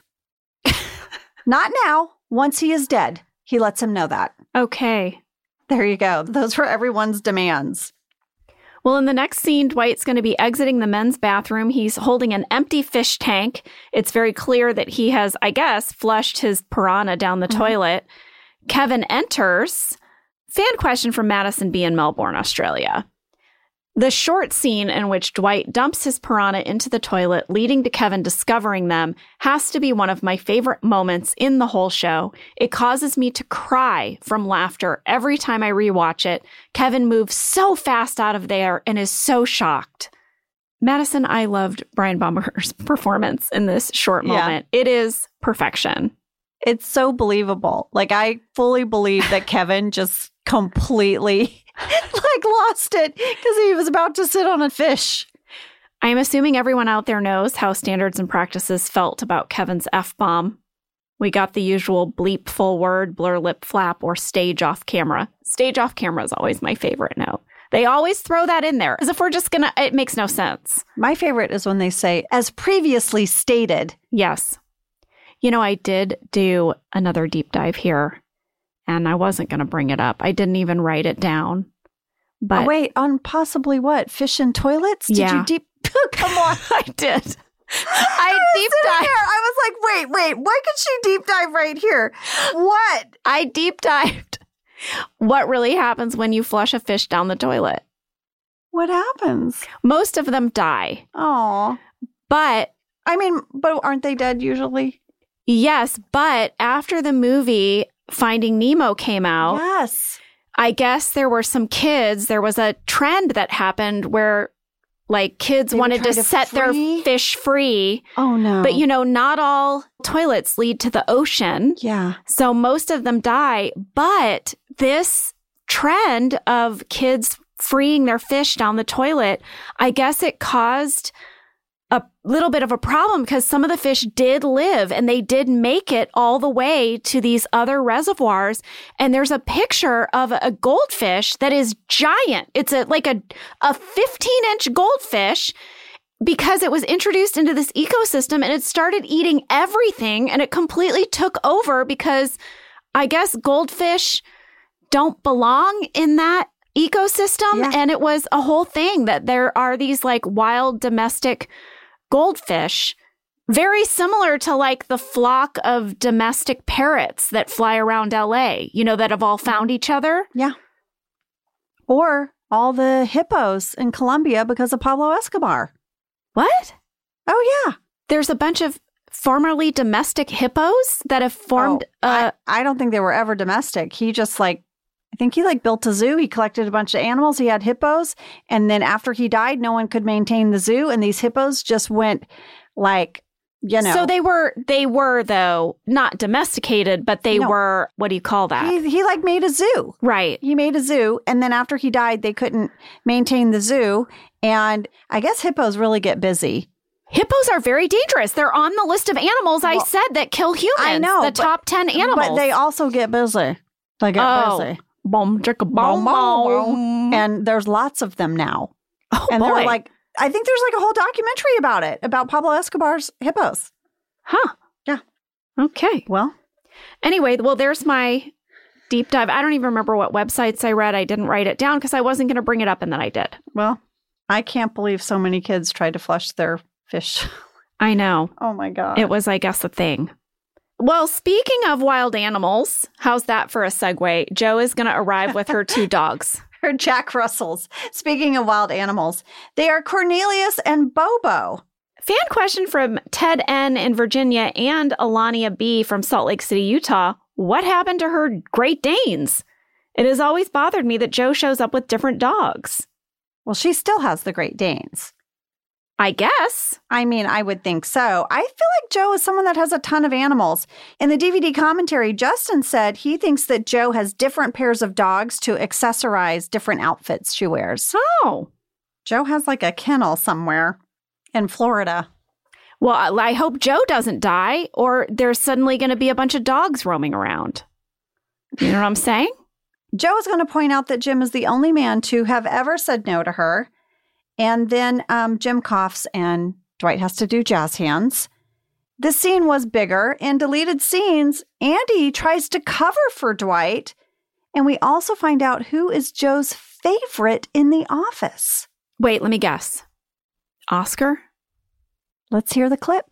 [SPEAKER 2] Not now. Once he is dead, he lets him know that.
[SPEAKER 1] Okay.
[SPEAKER 2] There you go. Those were everyone's demands.
[SPEAKER 1] Well, in the next scene, Dwight's going to be exiting the men's bathroom. He's holding an empty fish tank. It's very clear that he has, I guess, flushed his piranha down the
[SPEAKER 2] Mhm.
[SPEAKER 1] toilet. Kevin enters. Fan question from Madison B. in Melbourne, Australia. The short scene in which Dwight dumps his piranha into the toilet, leading to Kevin discovering them, has to be one of my favorite moments in the whole show. It causes me to cry from laughter every time I rewatch it. Kevin moves so fast out of there and is so shocked. Madison, I loved Brian Baumgartner's performance in this short
[SPEAKER 2] Yeah.
[SPEAKER 1] moment. It is perfection.
[SPEAKER 2] It's so believable. Like, I fully believe that Kevin just completely like lost it because he was about to sit on a fish.
[SPEAKER 1] I'm assuming everyone out there knows how Standards and Practices felt about Kevin's F-bomb. We got the usual bleep full word, blur lip flap, or stage off camera. Stage off camera is always my favorite note. They always throw that in there as if we're just gonna, it makes no sense.
[SPEAKER 2] My favorite is when they say, as previously stated.
[SPEAKER 1] Yes. You know, I did do another deep dive here, and I wasn't going to bring it up. I didn't even write it down. But
[SPEAKER 2] Oh, wait, on possibly what? Fish in toilets? Did
[SPEAKER 1] Yeah.
[SPEAKER 2] you deep? Come on.
[SPEAKER 1] I did. I deep
[SPEAKER 2] Sitting
[SPEAKER 1] dive.
[SPEAKER 2] here, I was like, wait, wait, why could she deep dive right here? What?
[SPEAKER 1] I deep dived. What really happens when you flush a fish down the toilet?
[SPEAKER 2] What happens?
[SPEAKER 1] Most of them die.
[SPEAKER 2] Oh,
[SPEAKER 1] But
[SPEAKER 2] I mean, but aren't they dead usually?
[SPEAKER 1] yes, but after the movie Finding Nemo came out,
[SPEAKER 2] Yes.
[SPEAKER 1] I guess there were some kids, there was a trend that happened where like kids
[SPEAKER 2] They would
[SPEAKER 1] wanted
[SPEAKER 2] try
[SPEAKER 1] to
[SPEAKER 2] to
[SPEAKER 1] set
[SPEAKER 2] free?
[SPEAKER 1] their fish free.
[SPEAKER 2] Oh, no.
[SPEAKER 1] But you know, not all toilets lead to the ocean.
[SPEAKER 2] Yeah.
[SPEAKER 1] So most of them die. But this trend of kids freeing their fish down the toilet, I guess it caused a little bit of a problem because some of the fish did live and they did make it all the way to these other reservoirs. And there's a picture of a goldfish that is giant. It's a like a, a fifteen inch goldfish because it was introduced into this ecosystem and it started eating everything and it completely took over because I guess goldfish don't belong in that ecosystem.
[SPEAKER 2] Yeah.
[SPEAKER 1] And it was a whole thing that there are these like wild domestic goldfish, very similar to like the flock of domestic parrots that fly around L A, you know, that have all found each other.
[SPEAKER 2] Yeah. Or all the hippos in Colombia because of Pablo Escobar.
[SPEAKER 1] What?
[SPEAKER 2] Oh, yeah.
[SPEAKER 1] There's a bunch of formerly domestic hippos that have formed
[SPEAKER 2] Oh,
[SPEAKER 1] uh,
[SPEAKER 2] I, I don't think they were ever domestic. He just like, I think he like built a zoo. He collected a bunch of animals. He had hippos. And then after he died, no one could maintain the zoo. And these hippos just went like, you know.
[SPEAKER 1] So they were, they were though, not domesticated, but they
[SPEAKER 2] No.
[SPEAKER 1] were, what do you call that?
[SPEAKER 2] he, he like made a zoo.
[SPEAKER 1] Right.
[SPEAKER 2] He made a zoo. And then after he died, they couldn't maintain the zoo. And I guess hippos really get busy.
[SPEAKER 1] Hippos are very dangerous. They're on the list of animals I
[SPEAKER 2] Well,
[SPEAKER 1] said that kill humans.
[SPEAKER 2] I know,
[SPEAKER 1] The
[SPEAKER 2] but-
[SPEAKER 1] top ten animals.
[SPEAKER 2] But they also get busy. They get
[SPEAKER 1] Oh.
[SPEAKER 2] busy.
[SPEAKER 1] Boom, chicka,
[SPEAKER 2] Boom,
[SPEAKER 1] boom,
[SPEAKER 2] boom,
[SPEAKER 1] boom.
[SPEAKER 2] And there's lots of them now.
[SPEAKER 1] Oh,
[SPEAKER 2] And
[SPEAKER 1] boy.
[SPEAKER 2] they're like, I think there's like a whole documentary about it, about Pablo Escobar's hippos.
[SPEAKER 1] Huh.
[SPEAKER 2] Yeah.
[SPEAKER 1] Okay.
[SPEAKER 2] Well,
[SPEAKER 1] Anyway, well, there's my deep dive. I don't even remember what websites I read. I didn't write it down because I wasn't going to bring it up, and then I did.
[SPEAKER 2] well, I can't believe so many kids tried to flush their fish.
[SPEAKER 1] I know.
[SPEAKER 2] Oh my God.
[SPEAKER 1] It was, I guess, a thing. Well, speaking of wild animals, how's that for a segue? Jo is going to arrive with her two dogs.
[SPEAKER 2] Her Jack Russells. Speaking of wild animals, they are Cornelius and Bobo.
[SPEAKER 1] Fan question from Ted N. in Virginia and Alania B. from Salt Lake City, Utah. What happened to her Great Danes? It has always bothered me that Jo shows up with different dogs.
[SPEAKER 2] Well, she still has the Great Danes.
[SPEAKER 1] I guess.
[SPEAKER 2] I mean, I would think so. I feel like Jo is someone that has a ton of animals. In the D V D commentary, Justin said he thinks that Jo has different pairs of dogs to accessorize different outfits she wears.
[SPEAKER 1] Oh.
[SPEAKER 2] Jo has like a kennel somewhere in Florida.
[SPEAKER 1] Well, I hope Jo doesn't die, or there's suddenly going to be a bunch of dogs roaming around. You know what I'm saying?
[SPEAKER 2] Jo is going to point out that Jim is the only man to have ever said no to her. And then um, Jim coughs and Dwight has to do jazz hands. This scene was bigger. In deleted scenes, Andy tries to cover for Dwight. And we also find out who is Jo's favorite in the office.
[SPEAKER 1] Wait, let me guess. Oscar?
[SPEAKER 2] Let's hear the clip.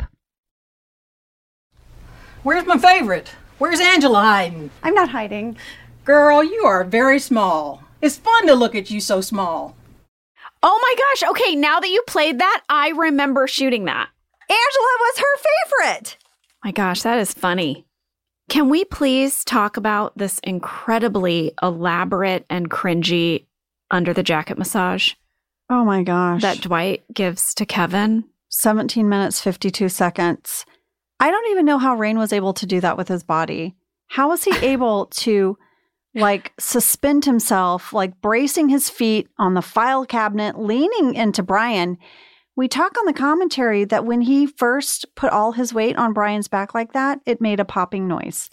[SPEAKER 7] Where's my favorite? Where's Angela hiding?
[SPEAKER 2] I'm not hiding.
[SPEAKER 7] Girl, you are very small. It's fun to look at you so small.
[SPEAKER 1] Oh my gosh. Okay, now that you played that, I remember shooting that.
[SPEAKER 2] Angela was her favorite.
[SPEAKER 1] My gosh, that is funny. Can we please talk about this incredibly elaborate and cringy under the jacket massage?
[SPEAKER 2] Oh my gosh.
[SPEAKER 1] That Dwight gives to Kevin?
[SPEAKER 2] seventeen minutes, fifty-two seconds. I don't even know how Rainn was able to do that with his body. How was he able to, like, suspend himself, like bracing his feet on the file cabinet, leaning into Brian? We talk on the commentary that when he first put all his weight on Brian's back like that, it made a popping noise.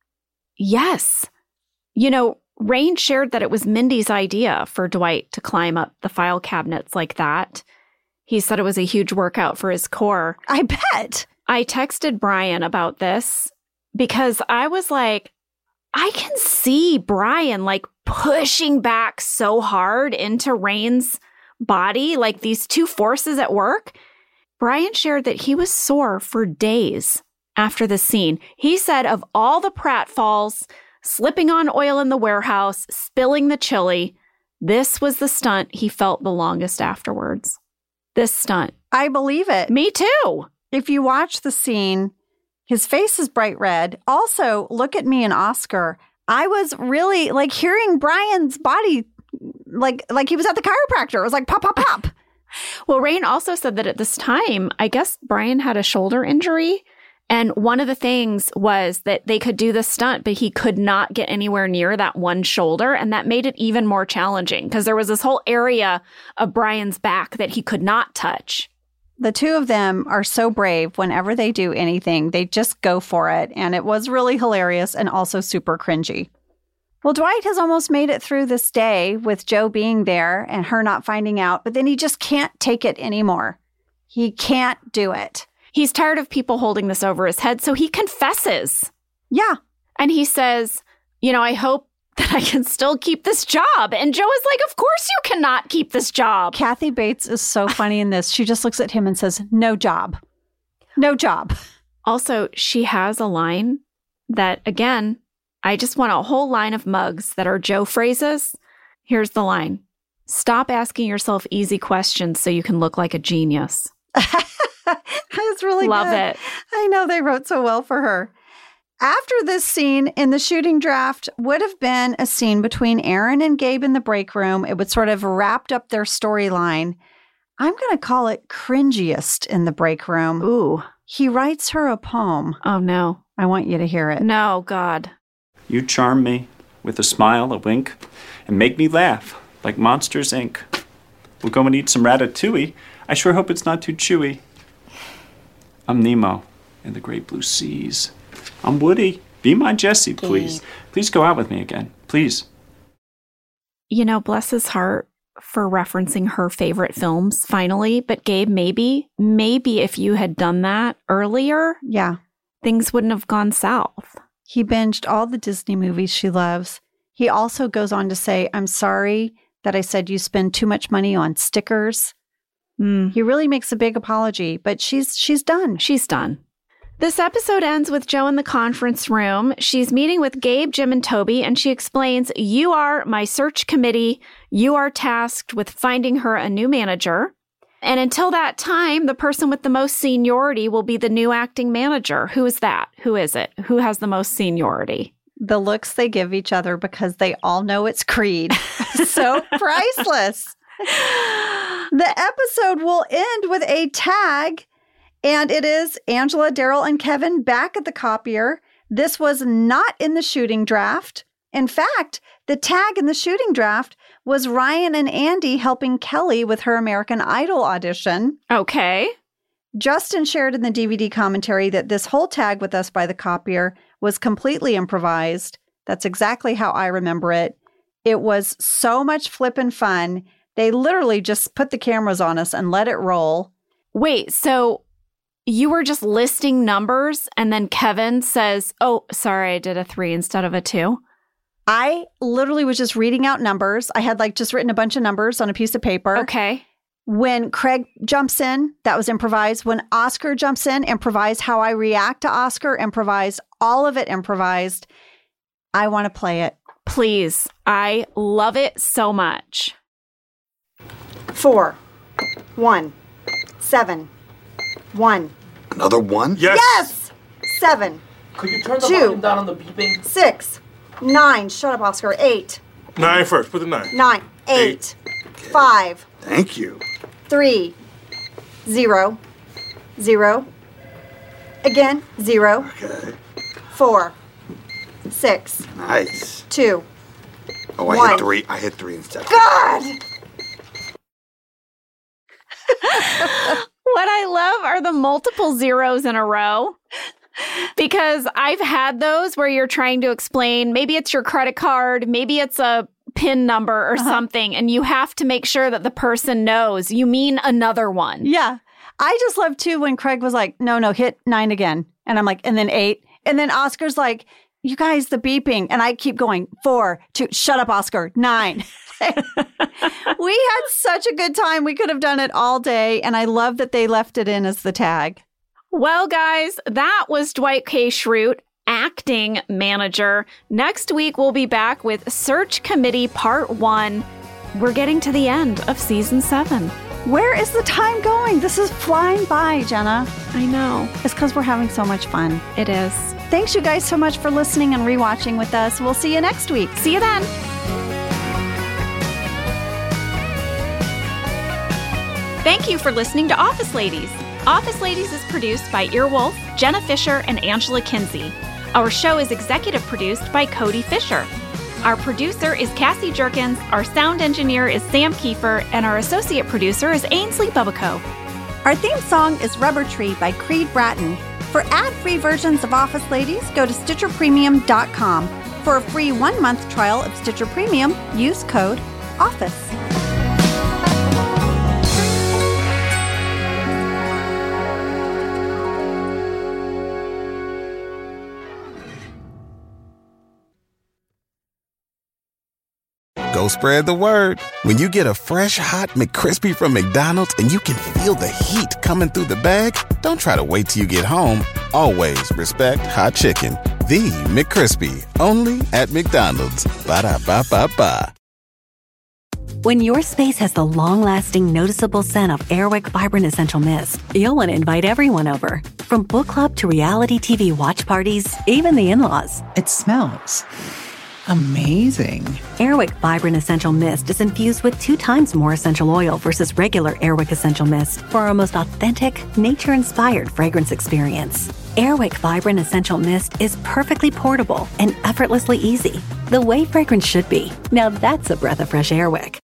[SPEAKER 1] Yes. You know, Rainn shared that it was Mindy's idea for Dwight to climb up the file cabinets like that. He said it was a huge workout for his core.
[SPEAKER 2] I bet.
[SPEAKER 1] I texted Brian about this because I was like, I can see Brian like pushing back so hard into Rainn's body, like these two forces at work. Brian shared that he was sore for days after the scene. He said of all the pratfalls, slipping on oil in the warehouse, spilling the chili, this was the stunt he felt the longest afterwards. This stunt.
[SPEAKER 2] I believe it.
[SPEAKER 1] Me too.
[SPEAKER 2] If you watch the scene, his face is bright red. Also, look at me and Oscar. I was really like hearing Brian's body, like like he was at the chiropractor. It was like pop, pop, pop.
[SPEAKER 1] Well, Rainn also said that at this time, I guess Brian had a shoulder injury. And one of the things was that they could do the stunt, but he could not get anywhere near that one shoulder. And that made it even more challenging because there was this whole area of Brian's back that he could not touch.
[SPEAKER 2] The two of them are so brave. Whenever they do anything, they just go for it. And it was really hilarious and also super cringy. Well, Dwight has almost made it through this day with Jo being there and her not finding out, but then he just can't take it anymore. He can't do it.
[SPEAKER 1] He's tired of people holding this over his head, so he confesses.
[SPEAKER 2] Yeah.
[SPEAKER 1] And he says, you know, I hope that I can still keep this job. And Jo is like, of course you cannot keep this job.
[SPEAKER 2] Kathy Bates is so funny in this. She just looks at him and says, no job. No job.
[SPEAKER 1] Also, she has a line that, again, I just want a whole line of mugs that are Jo phrases. Here's the line. Stop asking yourself easy questions so you can look like a genius.
[SPEAKER 2] It's really
[SPEAKER 1] Love
[SPEAKER 2] good.
[SPEAKER 1] it.
[SPEAKER 2] I know they wrote so well for her. After this scene in the shooting draft would have been a scene between Aaron and Gabe in the break room. It would sort of wrapped up their storyline. I'm going to call it cringiest in the break room.
[SPEAKER 1] Ooh.
[SPEAKER 2] He writes her a poem.
[SPEAKER 1] Oh, no.
[SPEAKER 2] I want you to hear it.
[SPEAKER 1] No, God.
[SPEAKER 8] You charm me with a smile, a wink, and make me laugh like Monsters, Incorporated. We'll go and eat some ratatouille. I sure hope it's not too chewy. I'm Nemo in the great blue seas. I'm Woody. Be my Jessie, please. Please go out with me again. Please.
[SPEAKER 1] You know, bless his heart for referencing her favorite films finally. But Gabe, maybe, maybe if you had done that earlier,
[SPEAKER 2] Yeah.
[SPEAKER 1] things wouldn't have gone south.
[SPEAKER 2] He binged all the Disney movies she loves. He also goes on to say, I'm sorry that I said you spend too much money on stickers. Mm. He really makes a big apology, but she's she's done.
[SPEAKER 1] She's done. This episode ends with Jo in the conference room. She's meeting with Gabe, Jim, and Toby, and she explains, you are my search committee. You are tasked with finding her a new manager. And until that time, the person with the most seniority will be the new acting manager. Who is that? Who is it? Who has the most seniority?
[SPEAKER 2] The looks they give each other because they all know it's Creed. So priceless. The episode will end with a tag, and it is Angela, Daryl, and Kevin back at the copier. This was not in the shooting draft. In fact, the tag in the shooting draft was Ryan and Andy helping Kelly with her American Idol audition.
[SPEAKER 1] Okay.
[SPEAKER 2] Justin shared in the D V D commentary that this whole tag with us by the copier was completely improvised. That's exactly how I remember it. It was so much flippin' fun. They literally just put the cameras on us and let it roll.
[SPEAKER 1] Wait, so you were just listing numbers and then Kevin says, oh, sorry, I did a three instead of a two?
[SPEAKER 2] I literally was just reading out numbers. I had like just written a bunch of numbers on a piece of paper.
[SPEAKER 1] Okay.
[SPEAKER 2] When Craig jumps in, that was improvised. When Oscar jumps in, improvise. How I react to Oscar, improvised. All of it improvised. I want to play it.
[SPEAKER 1] Please. I love it so much.
[SPEAKER 2] Four, one, seven, one.
[SPEAKER 9] Another one?
[SPEAKER 4] Yes.
[SPEAKER 2] Yes! Seven.
[SPEAKER 4] Could you turn the
[SPEAKER 2] Two.
[SPEAKER 4] volume down on the beeping?
[SPEAKER 2] Six, nine. Shut up, Oscar. Eight.
[SPEAKER 10] Nine first. Put the nine.
[SPEAKER 2] Nine. Eight. Eight. Five.
[SPEAKER 9] Thank you.
[SPEAKER 2] Three. Zero. Zero. Again. Zero.
[SPEAKER 9] Okay.
[SPEAKER 2] Four. Six.
[SPEAKER 9] Nice.
[SPEAKER 2] Two.
[SPEAKER 9] Oh, I
[SPEAKER 2] one.
[SPEAKER 9] hit three. I hit three instead.
[SPEAKER 2] God!
[SPEAKER 1] What I love are the multiple zeros in a row. Because I've had those where you're trying to explain, maybe it's your credit card, maybe it's a PIN number or uh-huh. something, and you have to make sure that the person knows you mean another one.
[SPEAKER 2] Yeah. I just love, too, when Craig was like, no, no, hit nine again. And I'm like, and then eight. And then Oscar's like, you guys, the beeping. And I keep going, four, two, shut up, Oscar, nine. We had such a good time. We could have done it all day. And I love that they left it in as the tag.
[SPEAKER 1] Well, guys, that was Dwight K. Schrute, acting manager. Next week, we'll be back with Search Committee Part one. We're getting to the end of Season seven.
[SPEAKER 2] Where is the time going? This is flying by, Jenna.
[SPEAKER 1] I know.
[SPEAKER 2] It's because we're having so much fun.
[SPEAKER 1] It is.
[SPEAKER 2] Thanks, you guys, so much for listening and rewatching with us. We'll see you next week.
[SPEAKER 1] See you then. Thank you for listening to Office Ladies. Office Ladies is produced by Earwolf, Jenna Fisher, and Angela Kinsey. Our show is executive produced by Cody Fisher. Our producer is Cassie Jerkins, our sound engineer is Sam Kiefer, and our associate producer is Ainsley Bubico.
[SPEAKER 2] Our theme song is Rubber Tree by Creed Bratton. For ad-free versions of Office Ladies, go to Stitcher Premium dot com. For a free one-month trial of Stitcher Premium, use code OFFICE.
[SPEAKER 11] Go spread the word. When you get a fresh, hot McCrispy from McDonald's and you can feel the heat coming through the bag, don't try to wait till you get home. Always respect hot chicken. The McCrispy, only at McDonald's. Ba-da-ba-ba-ba.
[SPEAKER 12] When your space has the long-lasting, noticeable scent of Airwick Vibrant Essential Mist, you'll want to invite everyone over. From book club to reality T V watch parties, even the in-laws.
[SPEAKER 13] It smells amazing.
[SPEAKER 12] Airwick Vibrant Essential Mist is infused with two times more essential oil versus regular Airwick Essential Mist for our most authentic, nature-inspired fragrance experience. Airwick Vibrant Essential Mist is perfectly portable and effortlessly easy, the way fragrance should be. Now that's a breath of fresh Airwick.